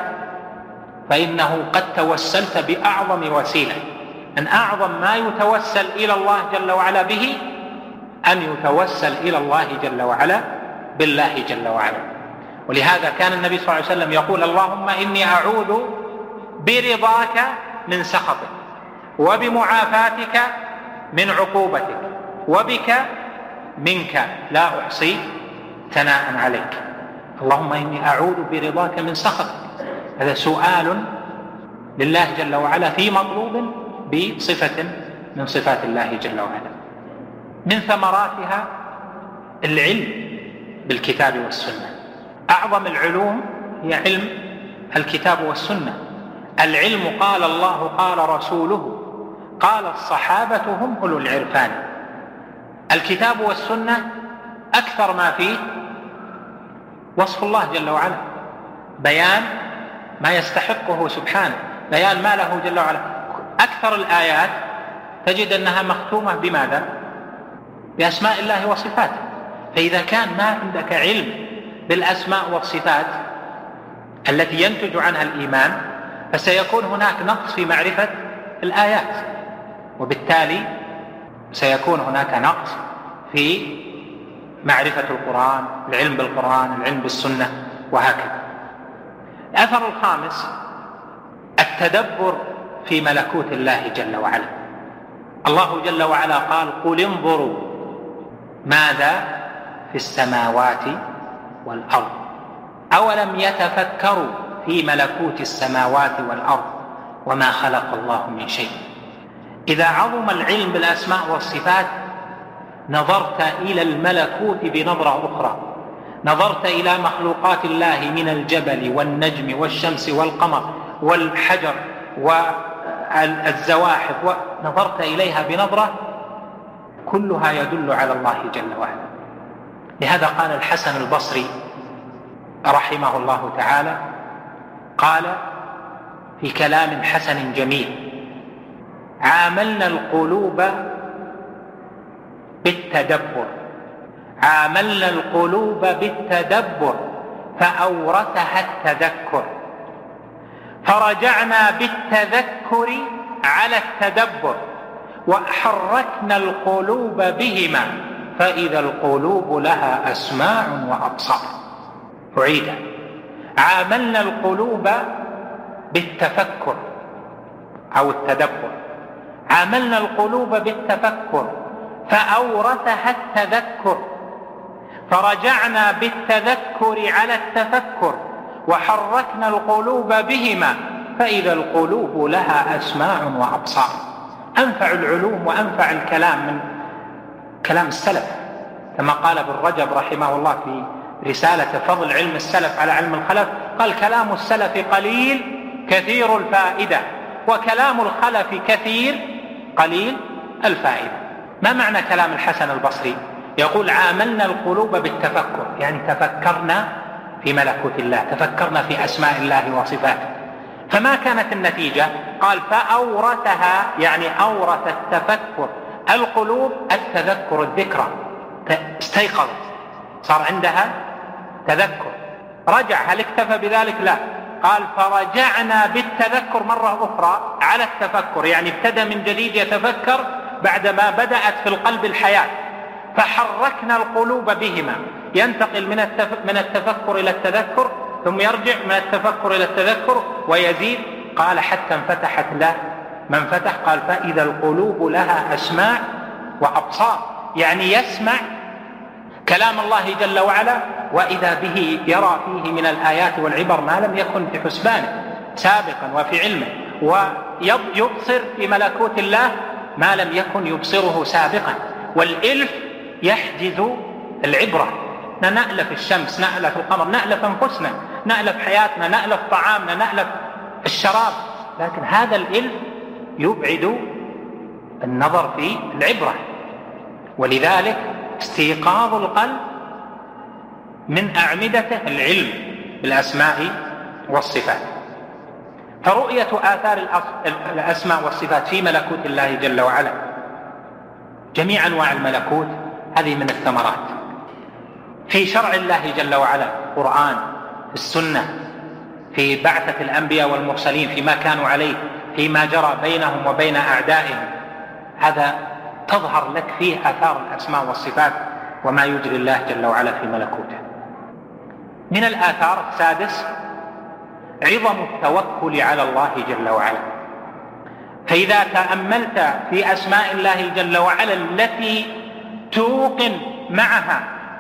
فإنه قد توسلت بأعظم وسيلة. أن أعظم ما يتوسل إلى الله جل وعلا به أن يتوسل إلى الله جل وعلا بالله جل وعلا. ولهذا كان النبي صلى الله عليه وسلم يقول: اللهم إني أعوذ برضاك من سخطك وبمعافاتك من عقوبتك وبك منك لا أحصي ثناء عليك. اللهم إني أعوذ برضاك من سخطك. هذا سؤال لله جل وعلا في مطلوب بصفة من صفات الله جل وعلا. من ثمراتها العلم بالكتاب والسنة. أعظم العلوم هي علم الكتاب والسنة. العلم قال الله قال رسوله قال الصحابة هم أولو العرفان. الكتاب والسنة أكثر ما فيه وصف الله جل وعلا، بيان ما يستحقه سبحانه، بيان ما له جل وعلا. أكثر الآيات تجد أنها مختومة بماذا؟ بأسماء الله وصفاته. فإذا كان ما عندك علم بالأسماء والصفات التي ينتج عنها الإيمان فسيكون هناك نقص في معرفة الآيات، وبالتالي سيكون هناك نقص في معرفة القرآن، العلم بالقرآن، العلم بالسنة، وهكذا. الأثر الخامس: التدبر في ملكوت الله جل وعلا. الله جل وعلا قال: قل انظروا ماذا في السماوات والأرض أولم يتفكروا في ملكوت السماوات والأرض وما خلق الله من شيء. إذا عظم العلم بالأسماء والصفات نظرت إلى الملكوت بنظرة أخرى، نظرت إلى مخلوقات الله من الجبل والنجم والشمس والقمر والحجر والزواحف، ونظرت إليها بنظرة كلها يدل على الله جل وعلا. لهذا قال الحسن البصري رحمه الله تعالى، قال في كلام حسن جميل: عاملنا القلوب بالتدبر عاملنا القلوب بالتدبر فأورثها التذكر، فرجعنا بالتذكر على التدبر وحركنا القلوب بهما فإذا القلوب لها أسماع وأبصار. أعيدها: عاملنا القلوب بالتفكر أو التدبر عاملنا القلوب بالتفكر فأورثها التذكر، فرجعنا بالتذكر على التفكر وحركنا القلوب بهما فإذا القلوب لها أسماع وأبصار. أنفع العلوم وأنفع الكلام من كلام السلف، كما قال ابن رجب رحمه الله في رسالة فضل علم السلف على علم الخلف، قال: كلام السلف قليل كثير الفائدة، وكلام الخلف كثير قليل الفائدة. ما معنى كلام الحسن البصري؟ يقول: عاملنا القلوب بالتفكر، يعني تفكرنا في ملكوت الله، تفكرنا في أسماء الله وصفاته. فما كانت النتيجة؟ قال: فأورثها، يعني أورث التفكر القلوب التذكر، الذكرى، استيقظ، صار عندها تذكر. رجع، هل اكتفى بذلك؟ لا، قال: فرجعنا بالتذكر مرة أخرى على التفكر، يعني ابتدى من جديد يتفكر بعدما بدأت في القلب الحياة، فحركنا القلوب بهما، ينتقل من من التفكر إلى التذكر، ثم يرجع من التفكر إلى التذكر ويزيد. قال: حتى انفتحت له ما انفتح. قال: فإذا القلوب لها أسماع وأبصار، يعني يسمع كلام الله جل وعلا، وإذا به يرى فيه من الآيات والعبر ما لم يكن في حسبانه سابقا وفي علمه، ويبصر في ملكوت الله ما لم يكن يبصره سابقا. والإلف يحجز العبرة، نألف الشمس، نألف القمر، نألف أنفسنا، نألف حياتنا، نألف طعامنا، نألف الشراب، لكن هذا الإلف يبعد النظر في العبرة. ولذلك استيقاظ القلب من أعمدته العلم بالأسماء والصفات. فرؤية آثار الأسماء والصفات في ملكوت الله جل وعلا، جميع أنواع الملكوت، هذه من الثمرات في شرع الله جل وعلا، القرآن، في السنة، في بعثة الأنبياء والمرسلين، فيما كانوا عليه، فيما جرى بينهم وبين أعدائهم. هذا تظهر لك فيه آثار الأسماء والصفات وما يجري الله جل وعلا في ملكوته. من الآثار السادس عظم التوكل على الله جل وعلا. فإذا تأملت في أسماء الله جل وعلا التي توقن معها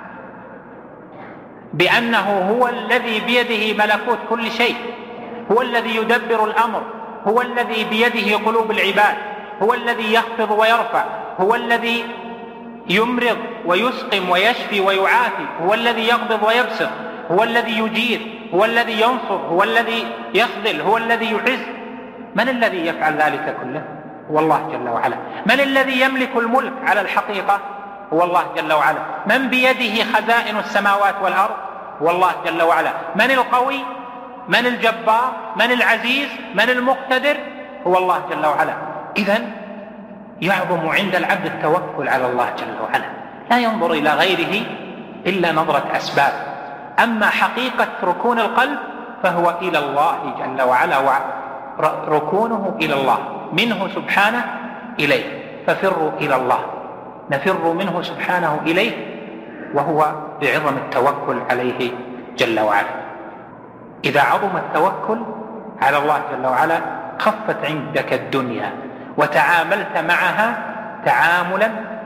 بأنه هو الذي بيده ملكوت كل شيء، هو الذي يدبر الأمر، هو الذي بيده قلوب العباد، هو الذي يخفض ويرفع، هو الذي يمرض ويسقم ويشفي ويعافي، هو الذي يقبض ويبسط، هو الذي يجير، هو الذي ينصر، هو الذي يخذل، هو الذي يعز. من الذي يفعل ذلك كله؟ هو الله جل وعلا. من الذي يملك الملك على الحقيقة؟ هو الله جل وعلا. من بيده خزائن السماوات والأرض؟ هو الله جل وعلا. من القوي؟ من الجبار؟ من العزيز؟ من المقتدر؟ هو الله جل وعلا. إذن يعظم عند العبد التوكل على الله جل وعلا، لا ينظر إلى غيره إلا نظرة أسباب. أما حقيقة ركون القلب فهو إلى الله جل وعلا، وركونه إلى الله، منه سبحانه إليه. ففروا إلى الله، نفر منه سبحانه إليه، وهو بعظم التوكل عليه جل وعلا. إذا عظم التوكل على الله جل وعلا خفت عندك الدنيا وتعاملت معها تعاملا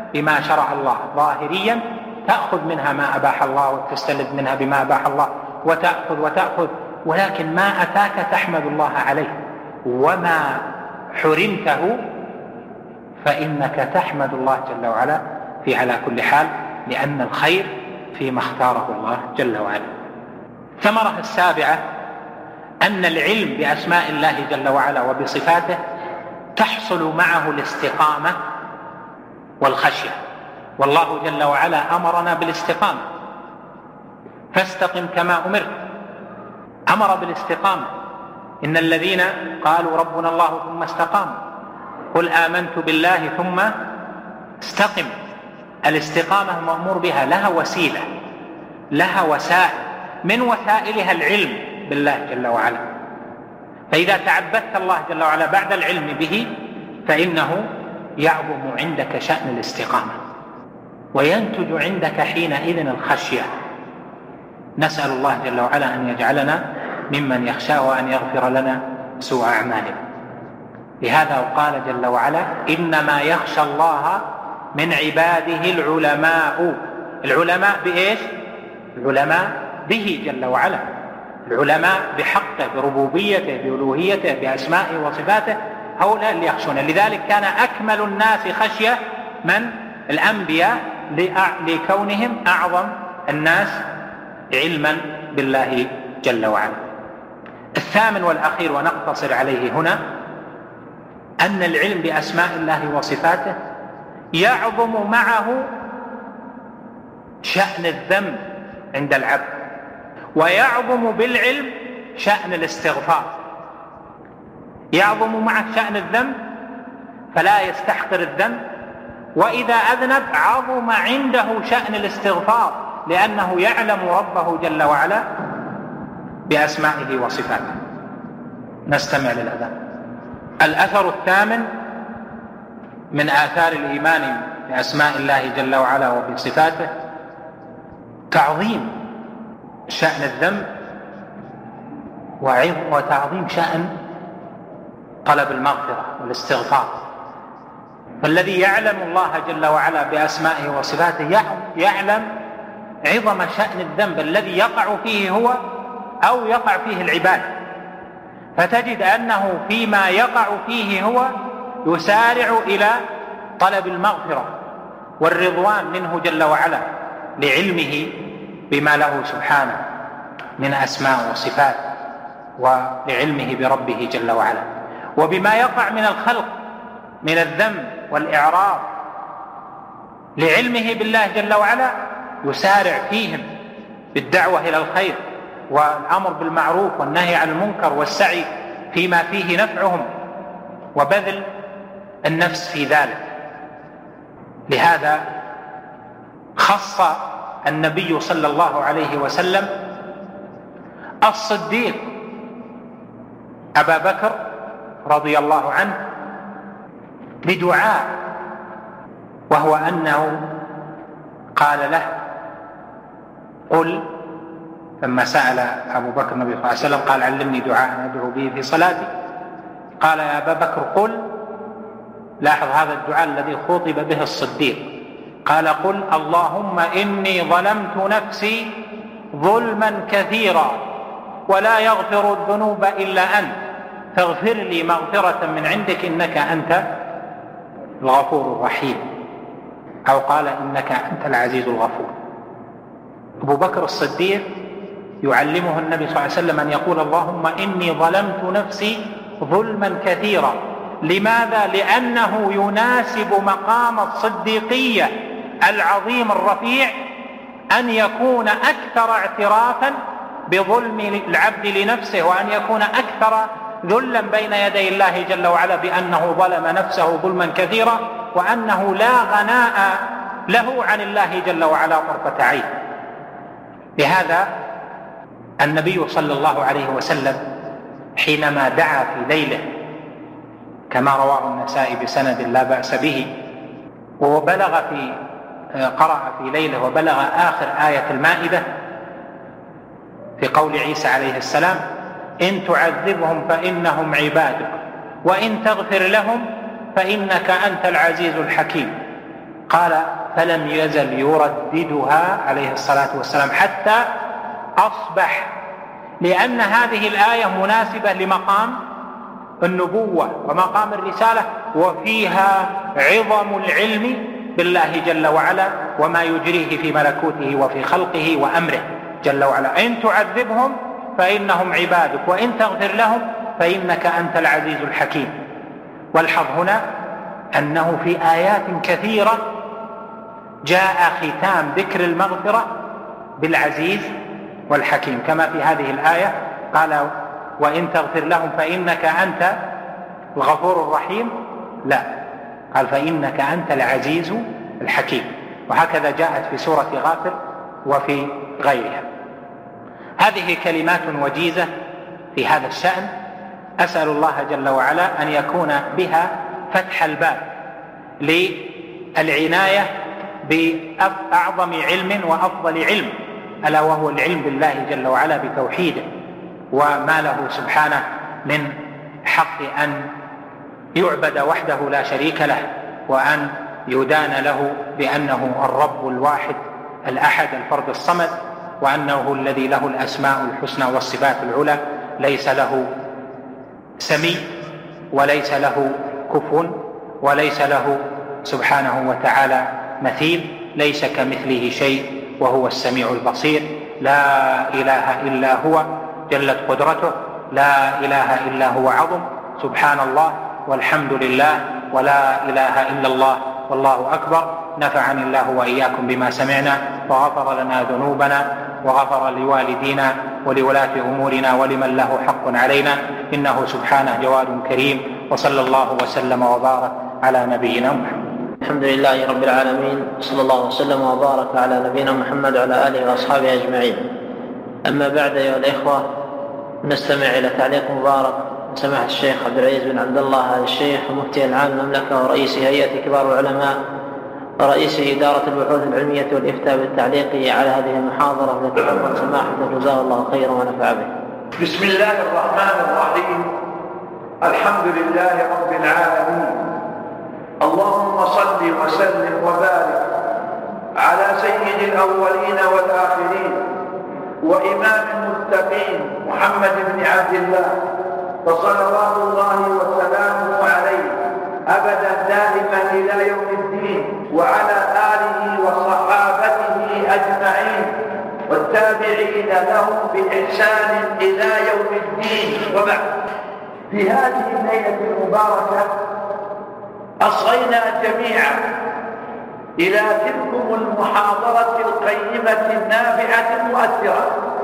بما شرع الله ظاهريا، تأخذ منها ما أباح الله وتستلذ منها بما أباح الله وتأخذ وتأخذ، ولكن ما أتاك تحمد الله عليه، وما حرمته فإنك تحمد الله جل وعلا في على كل حال، لأن الخير فيما اختاره الله جل وعلا. الثمرة السابعة أن العلم بأسماء الله جل وعلا وبصفاته تحصل معه الاستقامة والخشية، والله جل وعلا أمرنا بالاستقامة، فاستقم كما أمرت، أمر بالاستقامة. إن الذين قالوا ربنا الله ثم استقاموا قل آمنت بالله ثم استقم. الاستقامة مأمور بها، لها وسيلة، لها وسائل، من وسائلها العلم بالله جل وعلا. فإذا تعبدت الله جل وعلا بعد العلم به فإنه يعظم عندك شأن الاستقامة، وينتج عندك حينئذ الخشية. نسأل الله جل وعلا أن يجعلنا ممن يخشاه وأن يغفر لنا سوء أعمالنا. لهذا قال جل وعلا إنما يخشى الله من عباده العلماء. العلماء بإيش؟ العلماء به جل وعلا، العلماء بحقه، بربوبيته، بألوهيته، بأسمائه وصفاته، هؤلاء اللي يخشون. لذلك كان أكمل الناس خشية من؟ الأنبياء، لكونهم أعظم الناس علما بالله جل وعلا. الثامن والأخير ونقتصر عليه هنا، أن العلم بأسماء الله وصفاته يعظم معه شأن الذنب عند العبد، ويعظم بالعلم شأن الاستغفار. يعظم معه شأن الذنب فلا يستحقر الذنب، وإذا أذنب عظم عنده شأن الاستغفار، لأنه يعلم ربه جل وعلا بأسمائه وصفاته. نستمع للأذان. الأثر الثامن من آثار الإيمان بأسماء الله جل وعلا وبصفاته تعظيم شأن الذنب وتعظيم شأن طلب المغفرة والاستغفار. فالذي يعلم الله جل وعلا بأسمائه وصفاته يعلم عظم شأن الذنب الذي يقع فيه هو أو يقع فيه العباد، فتجد أنه فيما يقع فيه هو يسارع إلى طلب المغفرة والرضوان منه جل وعلا، لعلمه بما له سبحانه من أسماء وصفات، ولعلمه بربه جل وعلا، وبما يقع من الخلق من الذنب والإعراض، لعلمه بالله جل وعلا يسارع فيهم بالدعوة إلى الخير والأمر بالمعروف والنهي عن المنكر والسعي فيما فيه نفعهم وبذل النفس في ذلك. لهذا خص النبي صلى الله عليه وسلم الصديق أبا بكر رضي الله عنه بدعاء، وهو أنه قال له قل، لما سأل أبو بكر النبي صلى الله عليه وسلم قال علمني دعاء أدعو به في صلاتي، قال يا أبا بكر قل، لاحظ هذا الدعاء الذي خطب به الصديق، قال قل اللهم إني ظلمت نفسي ظلما كثيرا ولا يغفر الذنوب إلا أنت فاغفر لي مغفرة من عندك إنك أنت الغفور الرحيم، أو قال إنك أنت العزيز الغفور. أبو بكر الصديق يعلمه النبي صلى الله عليه وسلم أن يقول اللهم إني ظلمت نفسي ظلما كثيرا. لماذا؟ لأنه يناسب مقام الصديقية العظيم الرفيع أن يكون أكثر اعترافا بظلم العبد لنفسه، وأن يكون أكثر ذلا بين يدي الله جل وعلا بأنه ظلم نفسه ظلما كثيرا، وأنه لا غناء له عن الله جل وعلا طرفة عين. لهذا النبي صلى الله عليه وسلم حينما دعا في ليله كما رواه النسائي بسند لا بأس به، وبلغ في قرأ في ليله وبلغ آخر آية المائدة في قول عيسى عليه السلام إن تعذبهم فإنهم عبادك وإن تغفر لهم فإنك أنت العزيز الحكيم. قال فلم يزل يرددها عليه الصلاة والسلام حتى أصبح، لأن هذه الآية مناسبة لمقام النبوة ومقام الرسالة، وفيها عظم العلم بالله جل وعلا وما يجريه في ملكوته وفي خلقه وأمره جل وعلا. إن تعذبهم فإنهم عبادك وإن تغفر لهم فإنك أنت العزيز الحكيم. والحظ هنا أنه في آيات كثيرة جاء ختام ذكر المغفرة بالعزيز والحكيم، كما في هذه الآية قال وإن تغفر لهم فإنك أنت الغفور الرحيم، لا، قال فإنك أنت العزيز الحكيم. وهكذا جاءت في سورة غافر وفي غيرها. هذه كلمات وجيزة في هذا الشأن، أسأل الله جل وعلا أن يكون بها فتح الباب للعناية بأعظم علم وأفضل علم، ألا وهو العلم بالله جل وعلا بتوحيده وما له سبحانه من حق أن يعبد وحده لا شريك له، وأن يدان له بأنه الرب الواحد الأحد الفرد الصمد، وأنه الذي له الأسماء الحسنى والصفات العلى، ليس له سمي وليس له كفو وليس له سبحانه وتعالى مثيل، ليس كمثله شيء وهو السميع البصير. لا إله إلا هو جلت قدرته، لا إله إلا هو عظم، سبحان الله والحمد لله ولا إله إلا الله والله أكبر. نفعني الله وإياكم بما سمعنا وغفر لنا ذنوبنا وغفر لوالدينا ولولاة أمورنا ولمن له حق علينا، إنه سبحانه جواد كريم. وصلى الله وسلم وبارك على نبينا محمد. الحمد لله رب العالمين، صلى الله وسلم وبارك على نبينا محمد وعلى آله وأصحابه أجمعين. أما بعد أيها الإخوة، نستمع إلى تعليق مبارك من سماحة الشيخ عبد العزيز بن عبد الله آل الشيخ مفتي العام المملكة ورئيس هيئة كبار العلماء ورئيس إدارة البحوث العلمية والإفتاء بالتعليق على هذه المحاضرة التي تفضل سماحته جزاه الله خيرا ونفع به. بسم الله الرحمن الرحيم. الحمد لله رب العالمين، اللهم صل وسلم وبارك على سيد الأولين والآخرين وإمام المتقين محمد بن عبد الله، فصلوات الله وسلامه عليه أبدا دائما إلى يوم الدين، وعلى آله وصحابته أجمعين والتابعين لهم بإحسان إلى يوم الدين. وبعد، في هذه الليلة المباركة أصغينا جميعا إلى تلكم المحاضرة القيمة النافعة المؤثرة،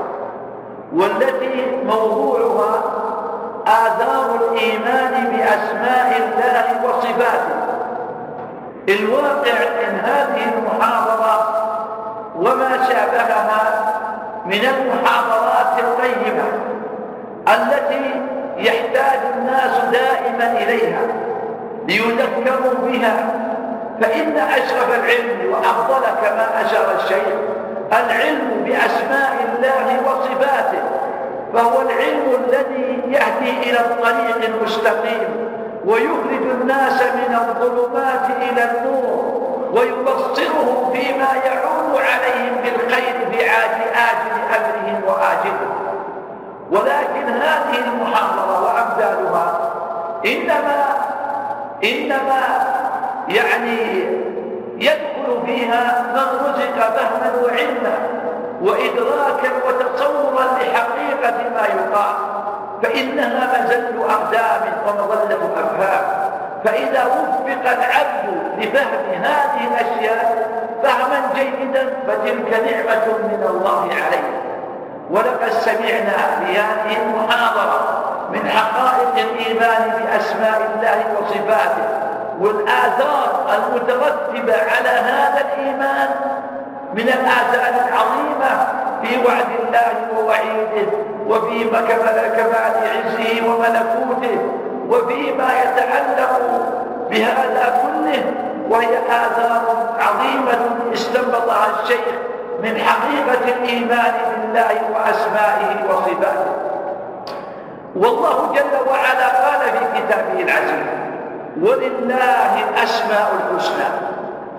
والتي موضوعها آثار الإيمان بأسماء الله وصفاته. الواقع إن هذه المحاضرة وما شابهها من المحاضرات القيمة التي يحتاج الناس دائما إليها ليذكروا بها، فإن أشرف العلم وأفضل كما أشار الشيخ العلم بأسماء الله وصفاته، فهو العلم الذي يهدي إلى الطريق المستقيم ويخرج الناس من الظلمات إلى النور ويبصرهم فيما يعود عليهم بالخير في عاجل آجل أمرهم وآجله. ولكن هذه المحاضرة وأمثالها إنما إنما يعني يدخل فيها من رزق فهما وعلما وإدراكا وتصورا لحقيقة ما يقال، فإنها مزل أقدام ومظلة أفهام. فإذا وفق العبد لفهم هذه الأشياء فهما جيدا فتلك نعمة من الله عليه. ولقد سمعنا في هذه المحاضرة من حقائق الإيمان بأسماء الله وصفاته والآثار المترتبة على هذا الإيمان من الآثار العظيمة في وعد الله ووعيده، وفي كمال عزه وملكوته، وفيما يتعلق بهذا كله، وهي آثار عظيمة استنبطها الشيخ من حقيقة الإيمان بالله وأسمائه وصفاته. والله جل وعلا قال في كتابه العزيز: ولله الأسماء الحسنى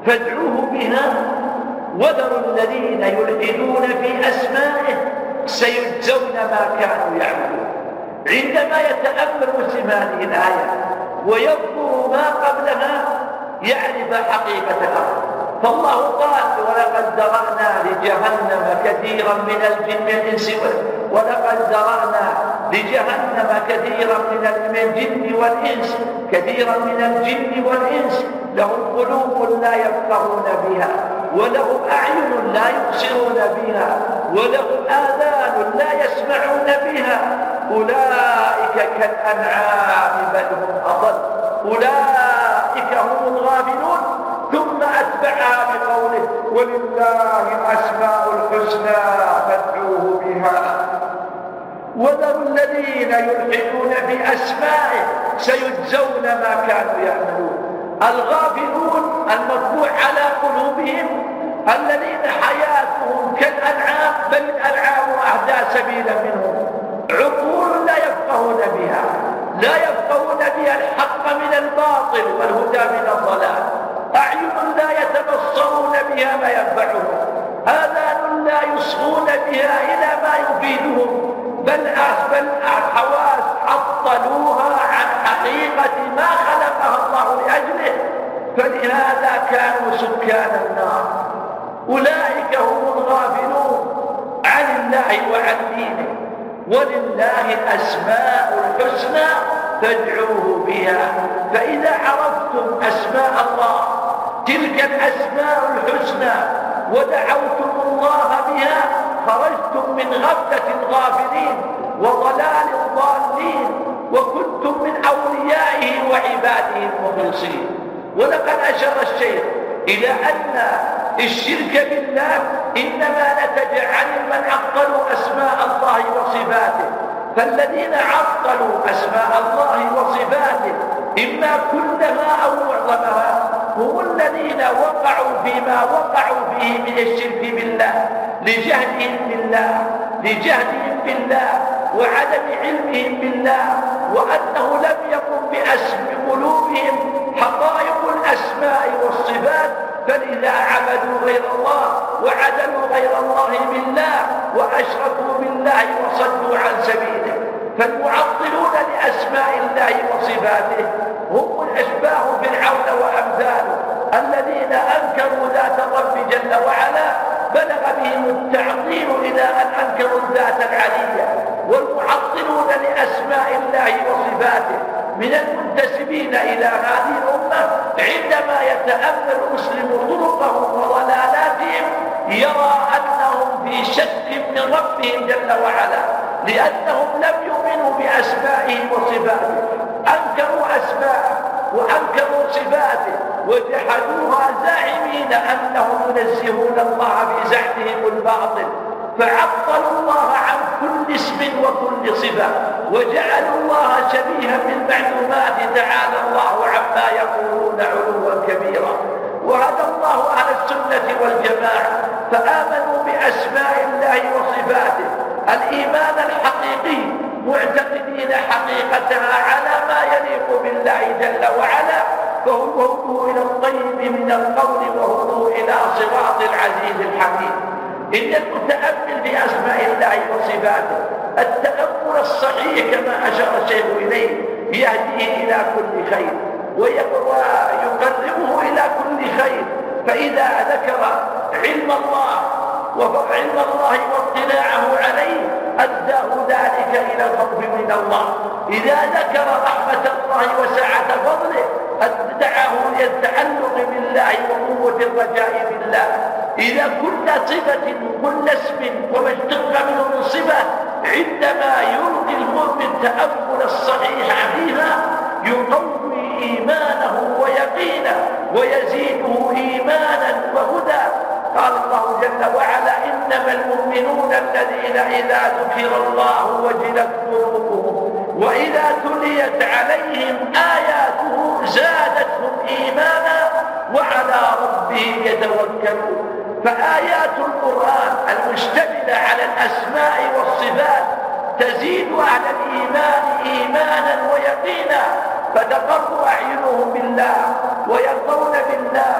فادعوه بها وذروا الذين يلحدون في أسمائه سيجزون ما كانوا يعملون. عندما يتأمل مسلم هذه الآية ويذكر ما قبلها يعرف حقيقة الأمر. فالله قال ولقد ذرأنا لجهنم كثيرا من الجن والإنس ولقد ذرأنا لجهنم كثيرا من الجن والإنس كثيرا من الجن والإنس لهم قلوب لا يفقهون بها ولهم أعين لا يبصرون بها ولهم آذان لا يسمعون بها أولئك كالأنعام بل هم أضل أولئك هم الغافلون. ثم أتبعها بقوله ولله الأسماء الحسنى فادعوه بها وذروا الذين يلحدون في أسمائه سيجزون ما كانوا يعملون. الغافلون المطبوع على قلوبهم الذين حياتهم كالأنعام بل الأنعام أهدى سبيلا منهم، عقول لا يفقهون بها لا يفقهون بها الحق من الباطل والهدى من الضلال، أعين لا يتبصرون بها ما ينفعهم، آذان لا يصغون بها إلى ما يفيدهم، بل بل الحواس عطلوها عن حقيقة ما خلقها الله لأجله، فلهذا كانوا سكان النار. أولئك هم الغافلون عن الله وعن دينه. ولله الأسماء الحسنى فادعوه بها. فإذا عرفتم أسماء الله تلك الأسماء الحسنى ودعوتم الله بها خرجتم من غفلة الغافلين وضلال الضالين وكنتم من أوليائه وعباده المخلصين. ولقد أشار الشيخ إلى أن الشرك بالله إنما نتج عن من عطلوا أسماء الله وصفاته. فالذين عطلوا أسماء الله وصفاته إما كلها أو معظمها هم الذين وقعوا فيما وقعوا فيه من الشرك بالله لجهلهم بالله لجهلهم بالله وعدم علمهم بالله، وأنه لم يكن بأسم قلوبهم حقائق الأسماء والصفات، فلذا عبدوا غير الله وعدلوا غير الله بالله وأشركوا بالله وصدوا عن سبيله. فالمعطلون لأسماء الله وصفاته هم الأشباه فرعون وأمثاله الذين أنكروا ذات الرب جل وعلا، بلغ بهم التعطيل إلى أن أنكروا الذات العلية. والمعطلون لأسماء الله وصفاته من المنتسبين إلى هذه الأمة عندما يتأمل المسلم طرقهم وضلالاتهم يرى أنهم في شك من ربهم جل وعلا، لأنهم لم يؤمنوا بأسمائه وصفاته، أنكروا أسماءه وأنكروا صفاته وجحدوها زاعمين أنهم ينزهون الله في زعمهم الباطل، فعطلوا الله عن كل اسم وكل صفة وجعلوا الله شبيها بالمعلومات تعالى الله عما يقولون علوا كبيرا. وهدى الله أهل السنة والجماعة فآمنوا بأسماء الله وصفاته الإيمان الحقيقي معتقدين حقيقتها على ما يليق بالله جل وعلا، فهو هدوء إلى الطيب من القول وهدوء إلى صراط العزيز الحكيم. إن المتأمل بأسماء الله وصفاته التأمل الصحيح كما أشار الشيخ إليه يهديه إلى كل خير ويقربه إلى كل خير. فإذا ذكر علم الله وعلم الله واطلاعه عليه أداه ذلك إلى الخوف من الله. إذا ذكر رحمة الله وسعة فضله أدعاه للتعلق بالله وقوة الرجاء بالله. إذا كل صفة كل اسم وما اشتق منه من صفة عندما يلقي المؤمن تأمل الصحيح فيها يقوي إيمانه ويقينه ويزيده إيمانا وهدى. قال الله جل وعلا إنما المؤمنون الذين إذا ذكر الله وجلت قلوبهم وإذا تليت عليهم آياته زادتهم إيمانا وعلى ربهم يتوكلون. فآيات القرآن المشتملة على الأسماء والصفات تزيد أهل الإيمان إيمانا ويقينا، فتقر أعينهم بالله ويرضون بالله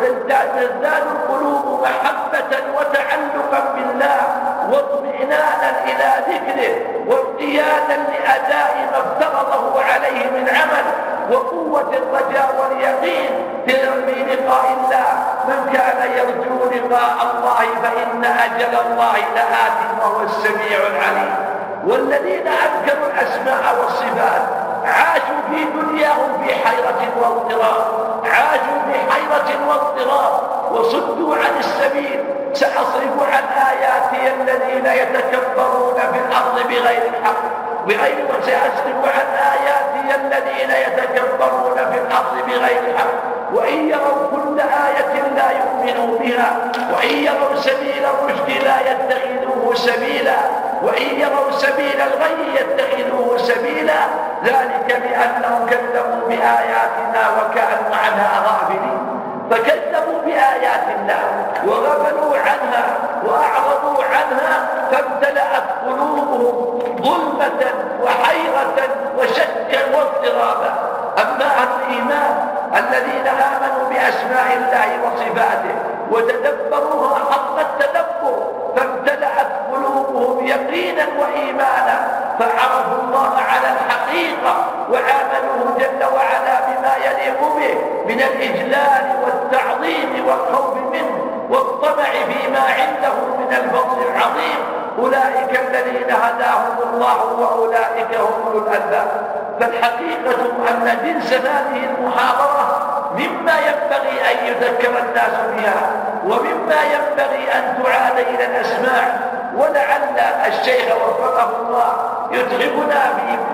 وتزداد القلوب محبة وتعلقا بالله واطمئنانا إلى ذكره وامتيازا لأداء ما افترضه عليه من عمل وقوة الرجاء واليقين في لقاء الله. من كان يرجو لقاء الله فإن أجل الله لآت وهو السميع العليم. والذين أنكروا الأسماء والصفات عاشوا في دنياهم في حيرة واضطراب، عاشوا في حيرة واضطراب وصدوا عن السبيل. سأصرف عن آياتي الذين يتكبرون في الأرض بغير الحق بغير سأصرف عن آياتي الذين يتكبرون في الأرض بغير الحق وإن يروا كل آية لا يؤمنوا بها وإن يروا سبيل الرشد لا يتخذوه سبيلا وإن يروا سبيل الغي يتخذوه سبيلا ذلك بأنهم كذبوا بآياتنا وكانوا عنها غافلين. فكذبوا بآيات الله وغفلوا عنها وأعرضوا عنها فامتلأت قلوبهم ظلمة وحيرة وشكا واضطرابا. أما أهل الإيمان الذين آمنوا بأسماء الله وصفاته وتدبروها حق التدبر فامتلأت قلوبهم يقينا وإيمانا فعرفوا الله على الحقيقة وعاملوه جل وعلا بما يليق به من الإجلال والتعظيم والخوف منه والطمع فيما عنده من الفضل العظيم. أولئك الذين هداهم الله وأولئك هم أولو الألباب. فالحقيقة أن جنس هذه المحاضرة مما ينبغي أن يذكر الناس بها ومما ينبغي أن تعاد إلى الأسماع. ولعل الشيخ وفقه الله يدركنا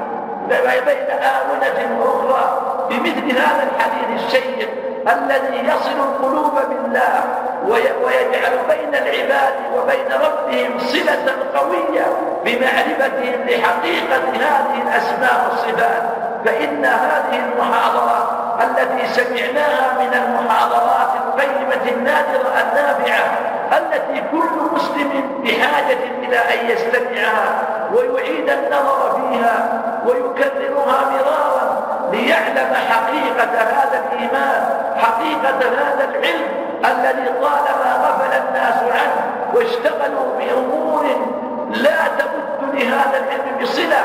بين آونة أخرى بمثل هذا الحديث الشيق الذي يصل القلوب بالله ويجعل بين العباد وبين ربهم صلة قوية بمعرفتهم لحقيقة هذه الأسماء والصفات. فإن هذه المحاضرة التي سمعناها من المحاضرات القيمة النادرة النافعة التي كل مسلم بحاجة إلى أن يستمعها ويعيد النظر فيها ويكررها مرارا ليعلم حقيقة هذا الإيمان حقيقة هذا العلم الذي طالما غفل الناس عنه واشتغلوا بأمور لا تمد لهذا العلم بصلة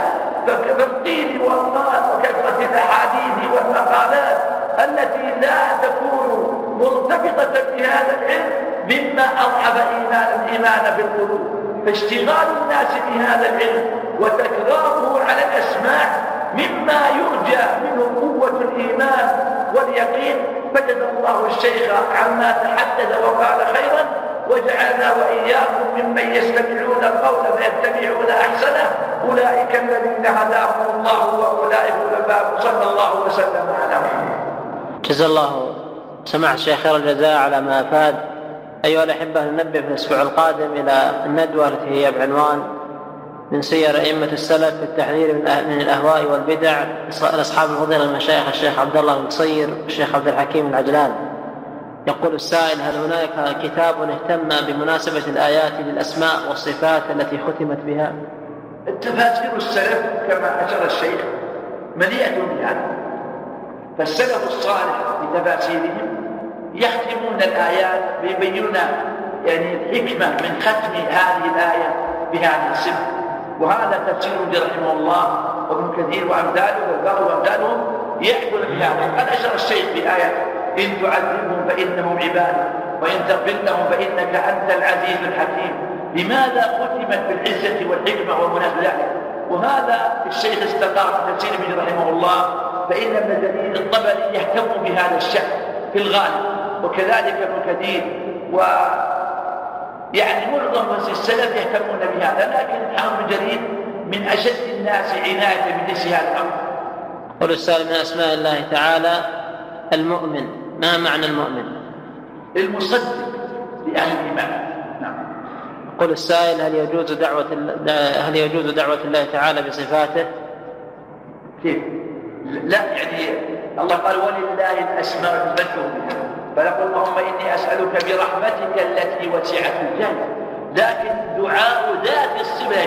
فالقيل والقال وكثرة الأحاديث والمقالات التي لا تكون مرتبطة بهذا العلم مما أضعف إيمان الإيمان في القلوب. فاشتغال الناس بهذا العلم وتكراره على الأسماع مما يرجى منه قوة الإيمان واليقين. فجزا الله الشيخ عما تحدث وقال خيرا وجعلنا وإياكم ممن يستمعون القول فيتبعون أحسنه أولئك الذين هداهم الله وأولئك الألباب. صلى الله وسلم على محمد. جزا الله سماحة الشيخ خير الجزاء على ما أفاد. أيها الأحبة ننبه في الأسبوع القادم إلى الندوة التي هي بعنوان من سير أئمة السلف في التحذير من الأهواء والبدع لأصحاب الفضيلة المشايخ الشيخ عبد الله القصير والشيخ عبد الحكيم العجلان. يقول السائل: هل هناك كتاب اهتم بمناسبة الآيات للأسماء والصفات التي ختمت بها؟ التفاسير السلف كما أشار الشيخ مليئة بهذا. فالسلف الصالح بتفاسيرهم يختمون الآيات ويبينون يعني الحكمة من ختم هذه الآية بهذه الصفة. وهذا تفسير رحمه الله وابن كثير وأمثاله والبغوي وأمثالهم يحكون بهذا. قد أشار الشيخ بآية: إن تعذبهم فإنهم عبادك وإن تغفر لهم فإنك أنت العزيز الحكيم. لماذا ختمت بالعزة والحكمة ومناسبة ذلك؟ وهذا الشيخ استقر في تفسيره رحمه الله. فإن ابن جرير الطبري يهتم بهذا الشأن في الغالب وكذلك ابن كثير و يعني معظم السلف يهتمون بهذا. لكن ابن جرير من أشد الناس عناية بمثل هذا الأمر. قل السائل: من أسماء الله تعالى المؤمن، ما معنى المؤمن؟ المصدق لأهل الإيمان. نعم. قل السائل: هل يجوز دعوة هل يجوز دعوة الله تعالى بصفاته؟ كيف؟ لا، يعني الله قال: ولله الأسماء الحسنى فنقول اللهم إني أسألك برحمتك التي وسعت الجنة. لكن دعاء ذات الصفة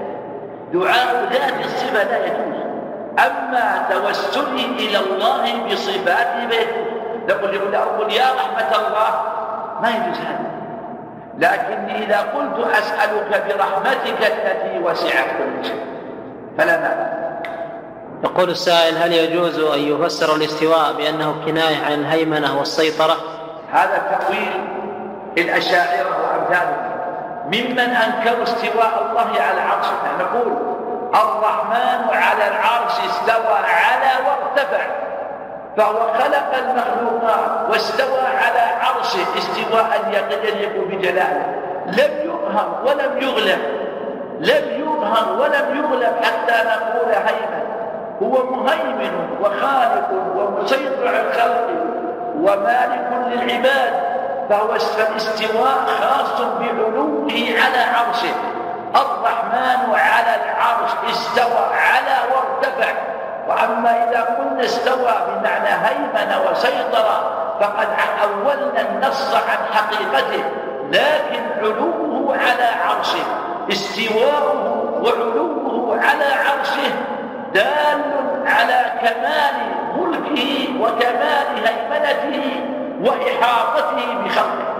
دعاء ذات الصفة لا يجوز. أما توسلي إلى الله بصفاته فيجوز. نقول يقول أقول يا رحمة الله ما يجوز هذا، لكني إذا قلت أسألك برحمتك التي وسعت كل شيء فلا مانع. يقول السائل: هل يجوز أن يفسر الاستواء بأنه كناية عن الهيمنة والسيطرة؟ هذا تأويل الأشاعرة وأمثالهم ممن أنكروا استواء الله على عرشه. نقول الرحمن على العرش استوى على وارتفع، فهو خلق المخلوقات واستوى على عرشه استواء يليق بجلاله، لم يقهر ولم يغلب، لم يقهر ولم يغلب حتى نقول هيمن. هو مهيمن وخالق ومسيطر على الخلق ومالك للعباد، فهو الاستواء خاص بعلوه على عرشه. الرحمن على العرش استوى على وارتفع. وأما إذا قلنا استوى بمعنى هيمن وسيطر فقد أولنا النص عن حقيقته، لكن علوه على عرشه، استواؤه وعلوه على عرشه دال على كمال ملكه وكمال هيمنته وإحاطته بخلقه.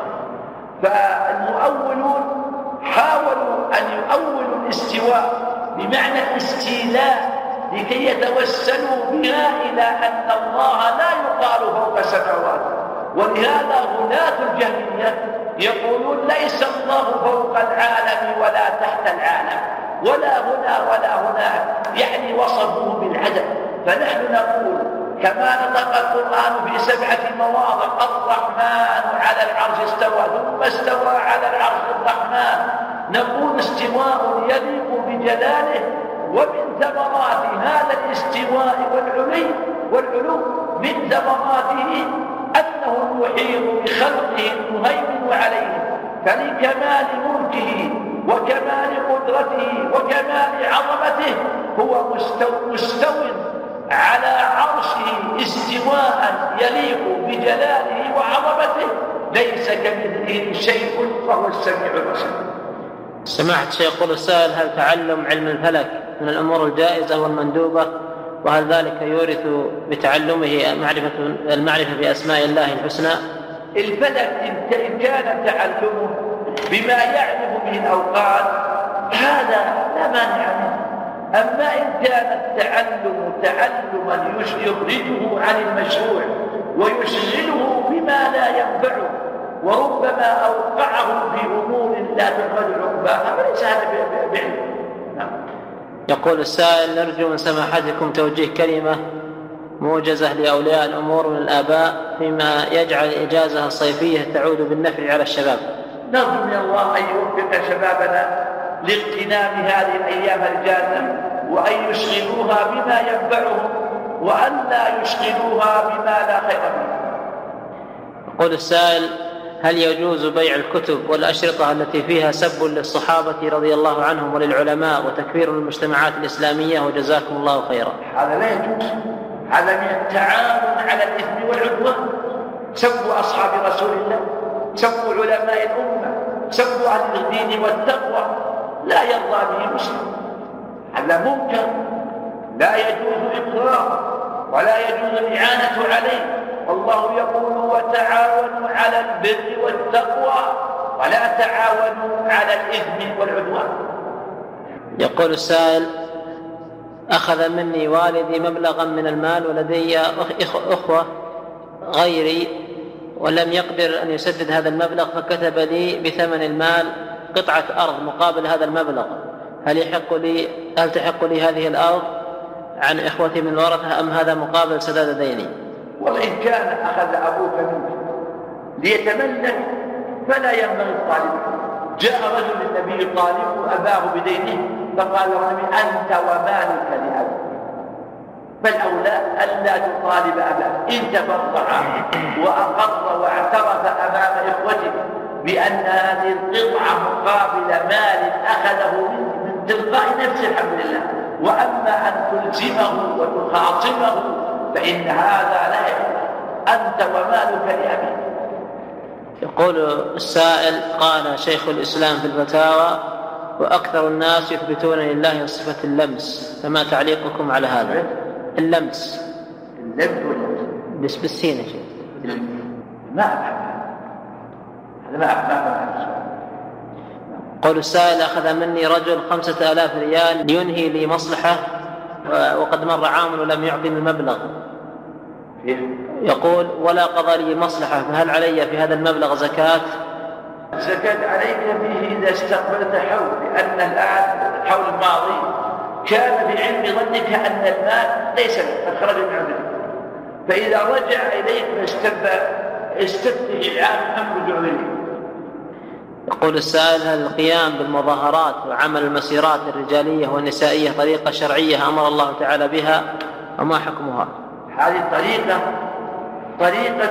فالمؤولون حاولوا أن يؤولوا الاستواء بمعنى الاستيلاء لكي يتوسلوا بها إلى أن الله لا يقال فوق سماواته، ولهذا غلاة الجهمية يقولون ليس الله فوق العالم ولا تحت العالم ولا هنا ولا هناك، يعني وصفوه بالعدم. فنحن نقول كما نطق القرآن في سبعة مواضع الرحمن على العرش استوى ثم استوى على العرش الرحمن، نقول استواء يليق بجلاله. ومن ثمرات هذا الاستواء والعلي والعلو من ثمراته أنه المحيط بخلقه المهيمن عليه، فلكمال ملكه وكمال قدرته وكمال عظمته هو مستو, مستو على عرشه استواء يليق بجلاله وعظمته، ليس كمثله شيء وهو السميع البصير. سماحة الشيخ، يقول السائل: هل تعلم علم الفلك من الأمور الجائزة والمندوبة؟ وهل ذلك يورث بتعلمه معرفة المعرفة بأسماء الله الحسنى؟ الفلك إن كان تعلمه بما يعرف به الأوقات هذا لا مانع منه، أما إن كان التعلم تعلما يخرجه عن المشروع ويشغله بما لا ينفعه وربما أوقعه في أمور لا تحمد عقباها فليس هذا بعلم. نعم. يقول السائل: نرجو من سماحتكم توجيه كلمة موجزة لأولياء الأمور من الآباء فيما يجعل الإجازة الصيفية تعود بالنفع على الشباب. نرجو من الله أن يوفق شبابنا لاغتنام هذه الأيام الجازة وأن يشغلوها بما ينفعهم وأن لا يشغلوها بما لا خير فيه. يقول السائل: هل يجوز بيع الكتب والأشرطة التي فيها سب للصحابة رضي الله عنهم وللعلماء وتكفير المجتمعات الإسلامية وجزاكم الله خيرا؟ هذا لا يجوز، هذا من التعاون على الإثم والعدوان. سبوا أصحاب رسول الله، سبوا علماء الأمة، سبوا أهل الدين والتقوى، لا يرضى به مسلم، هذا منكر لا يجوز إقراره ولا يجوز الإعانة عليه. والله يقول: وتعاونوا على البر والتقوى ولا تعاونوا على الإثم والعدوان. يقول السائل: أخذ مني والدي مبلغا من المال ولدي أخوة غيري ولم يقدر أن يسدد هذا المبلغ، فكتب لي بثمن المال قطعة أرض مقابل هذا المبلغ، هل يحق لي هل تحق لي هذه الأرض عن إخوتي من الورثة أم هذا مقابل سداد ديني؟ وإن كان أخذ أبوك منك ليتملك فلا ينبغي الطالب. جاء رجل النبي طالب أباه بدينه فقال له: أنت ومالك لأبوك، بل أولى ألا تطالب أباك. إن تفرع وأقر واعترف أمام إخوته بأن هذه القطعة مقابل مال أخذه من تلقاء نفسه الحمد لله، وأما أن تلزمه وتخاصمه فإن هذا لا يحق، أنت ومالك لأبيك. يقول السائل: قال شيخ الإسلام في الفتاوى: وأكثر الناس يثبتون لله صفة اللمس، فما تعليقكم على هذا؟ اللمس اللمس واللمس بس بالسين يا شيخ. ما أفهم هذا ما أفهم. قول السائل: أخذ مني رجل خمسة آلاف ريال لينهي لي مصلحة وقد مر عام ولم يعطني المبلغ. يقول: ولا قضى لي مصلحة، فهل علي في هذا المبلغ زكاة؟ زكاة عليك فيه إذا استقبلت حول، لأن الآن الحول الماضي كان بعلم ظنك أن المال ليس لك قد خرج من عندك، فإذا رجع إليك فاستفتح العام أم رجع إليك. يقول السائل: هل القيام بالمظاهرات وعمل المسيرات الرجالية والنسائية طريقة شرعية أمر الله تعالى بها وما حكمها؟ هذه الطريقة طريقة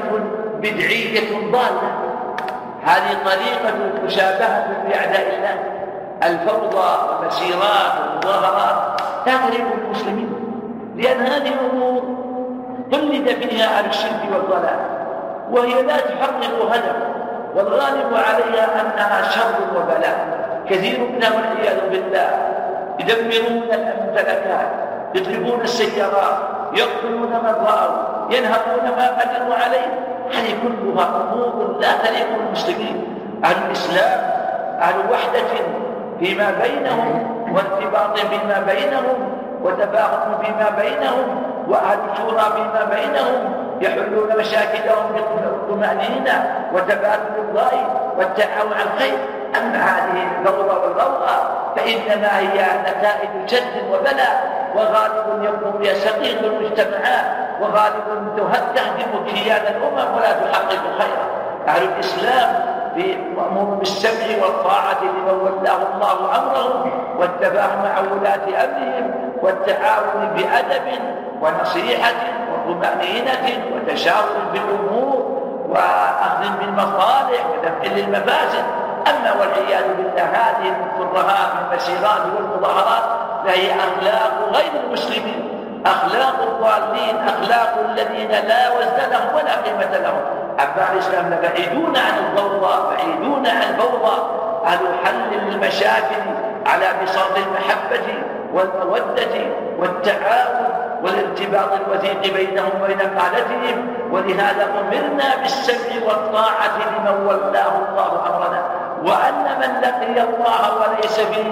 بدعية ضالة، هذه طريقة مشابهة لأعداء الله. الفوضى والمسيرات والمظاهرات لا تليق بالمسلمين، لأن هذه الأمور قلد فيها على الشرك والضلال، وهي لا تحقق هدف، والغالب عليها أنها شر وبلاء. كثير منها والعياذ بالله يدمرون الممتلكات، يطلبون السيارات، يقتلون من رأوا، ينهبون ما قدروا عليه. هذه كلها أمور لا تليق بالمسلمين. أهل الإسلام أهل وحدة فيما بينهم، وارتباط فيما بينهم، وتفاهم فيما بينهم، وأهل شورى فيما بينهم، يحلون مشاكلهم بالطمأنينة وتبادل الرأي والتعاون على الخير. أما هذه الفوضى والغوغاء فإنما هي نتائج جد وبلاء، وغالب يقوم بها سقيط المجتمعات، وغالب تهدم كيان الأمم ولا تحقق خيرا. أهل الإسلام مأمور بالسمع والطاعة لمن ولاه الله أمرهم، والتفاهم مع ولاة أمرهم، والتعاون بأدب ونصيحة وطمأنينة وتشاور بالأمور وأخذ بالمصالح ودفع للمفاسد. أما والعياذ بالله هذه الترهات المسيرات والمظاهرات فهي أخلاق غير المسلمين، أخلاق الضالين، أخلاق الذين لا وزن لهم ولا قيمة لهم. أما الإسلام بعيدون عن الضوضاء، بعيدون عن الفوضى، أهل حل المشاكل على بساط المحبة والمودة والتعاون والارتباط الوثيق بينهم وبين قادتهم. ولهذا أمرنا بالسمع والطاعة لمن ولاه الله أمرنا، وأن من لقي الله وليس في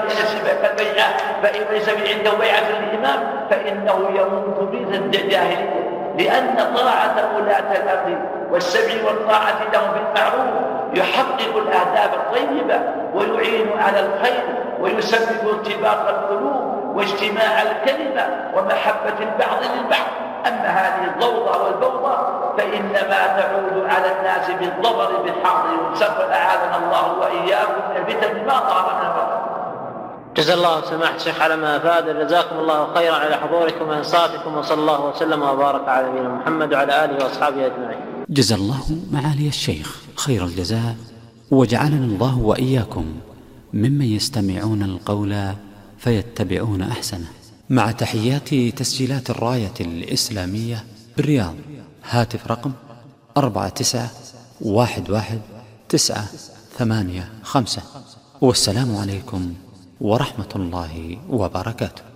قلبه ليس في عنده بيعة الإمام فإنه يموت بضد الجاهلية، لأن طاعة ولاة الأمر والسمع والطاعة لهم بالمعروف يحقق الأهداف الطيبة ويعين على الخير ويسبب ارتباط القلوب واجتماع الكلمة ومحبة البعض للبعض. أما هذه الضوضاء والبوضة فإنما تعود على الناس بالضبر بالحاضر والسفر، أعاذنا الله وإياكم من الفتن ما ظهر من البطن. جزا الله سماحة الشيخ على ما أفاد، جزاكم الله خيرا على حضوركم وإنصاتكم، وصلى الله وسلم وبارك على نبينا محمد وعلى آله وأصحابه أجمعين. جزا الله معالي الشيخ خير الجزاء، وجعلنا الله وإياكم ممن يستمعون القول فيتبعون أحسنه. مع تحيات تسجيلات الراية الإسلامية بالرياض، هاتف رقم أربعة تسعة واحد واحد تسعة ثمانية خمسة، والسلام عليكم ورحمة الله وبركاته.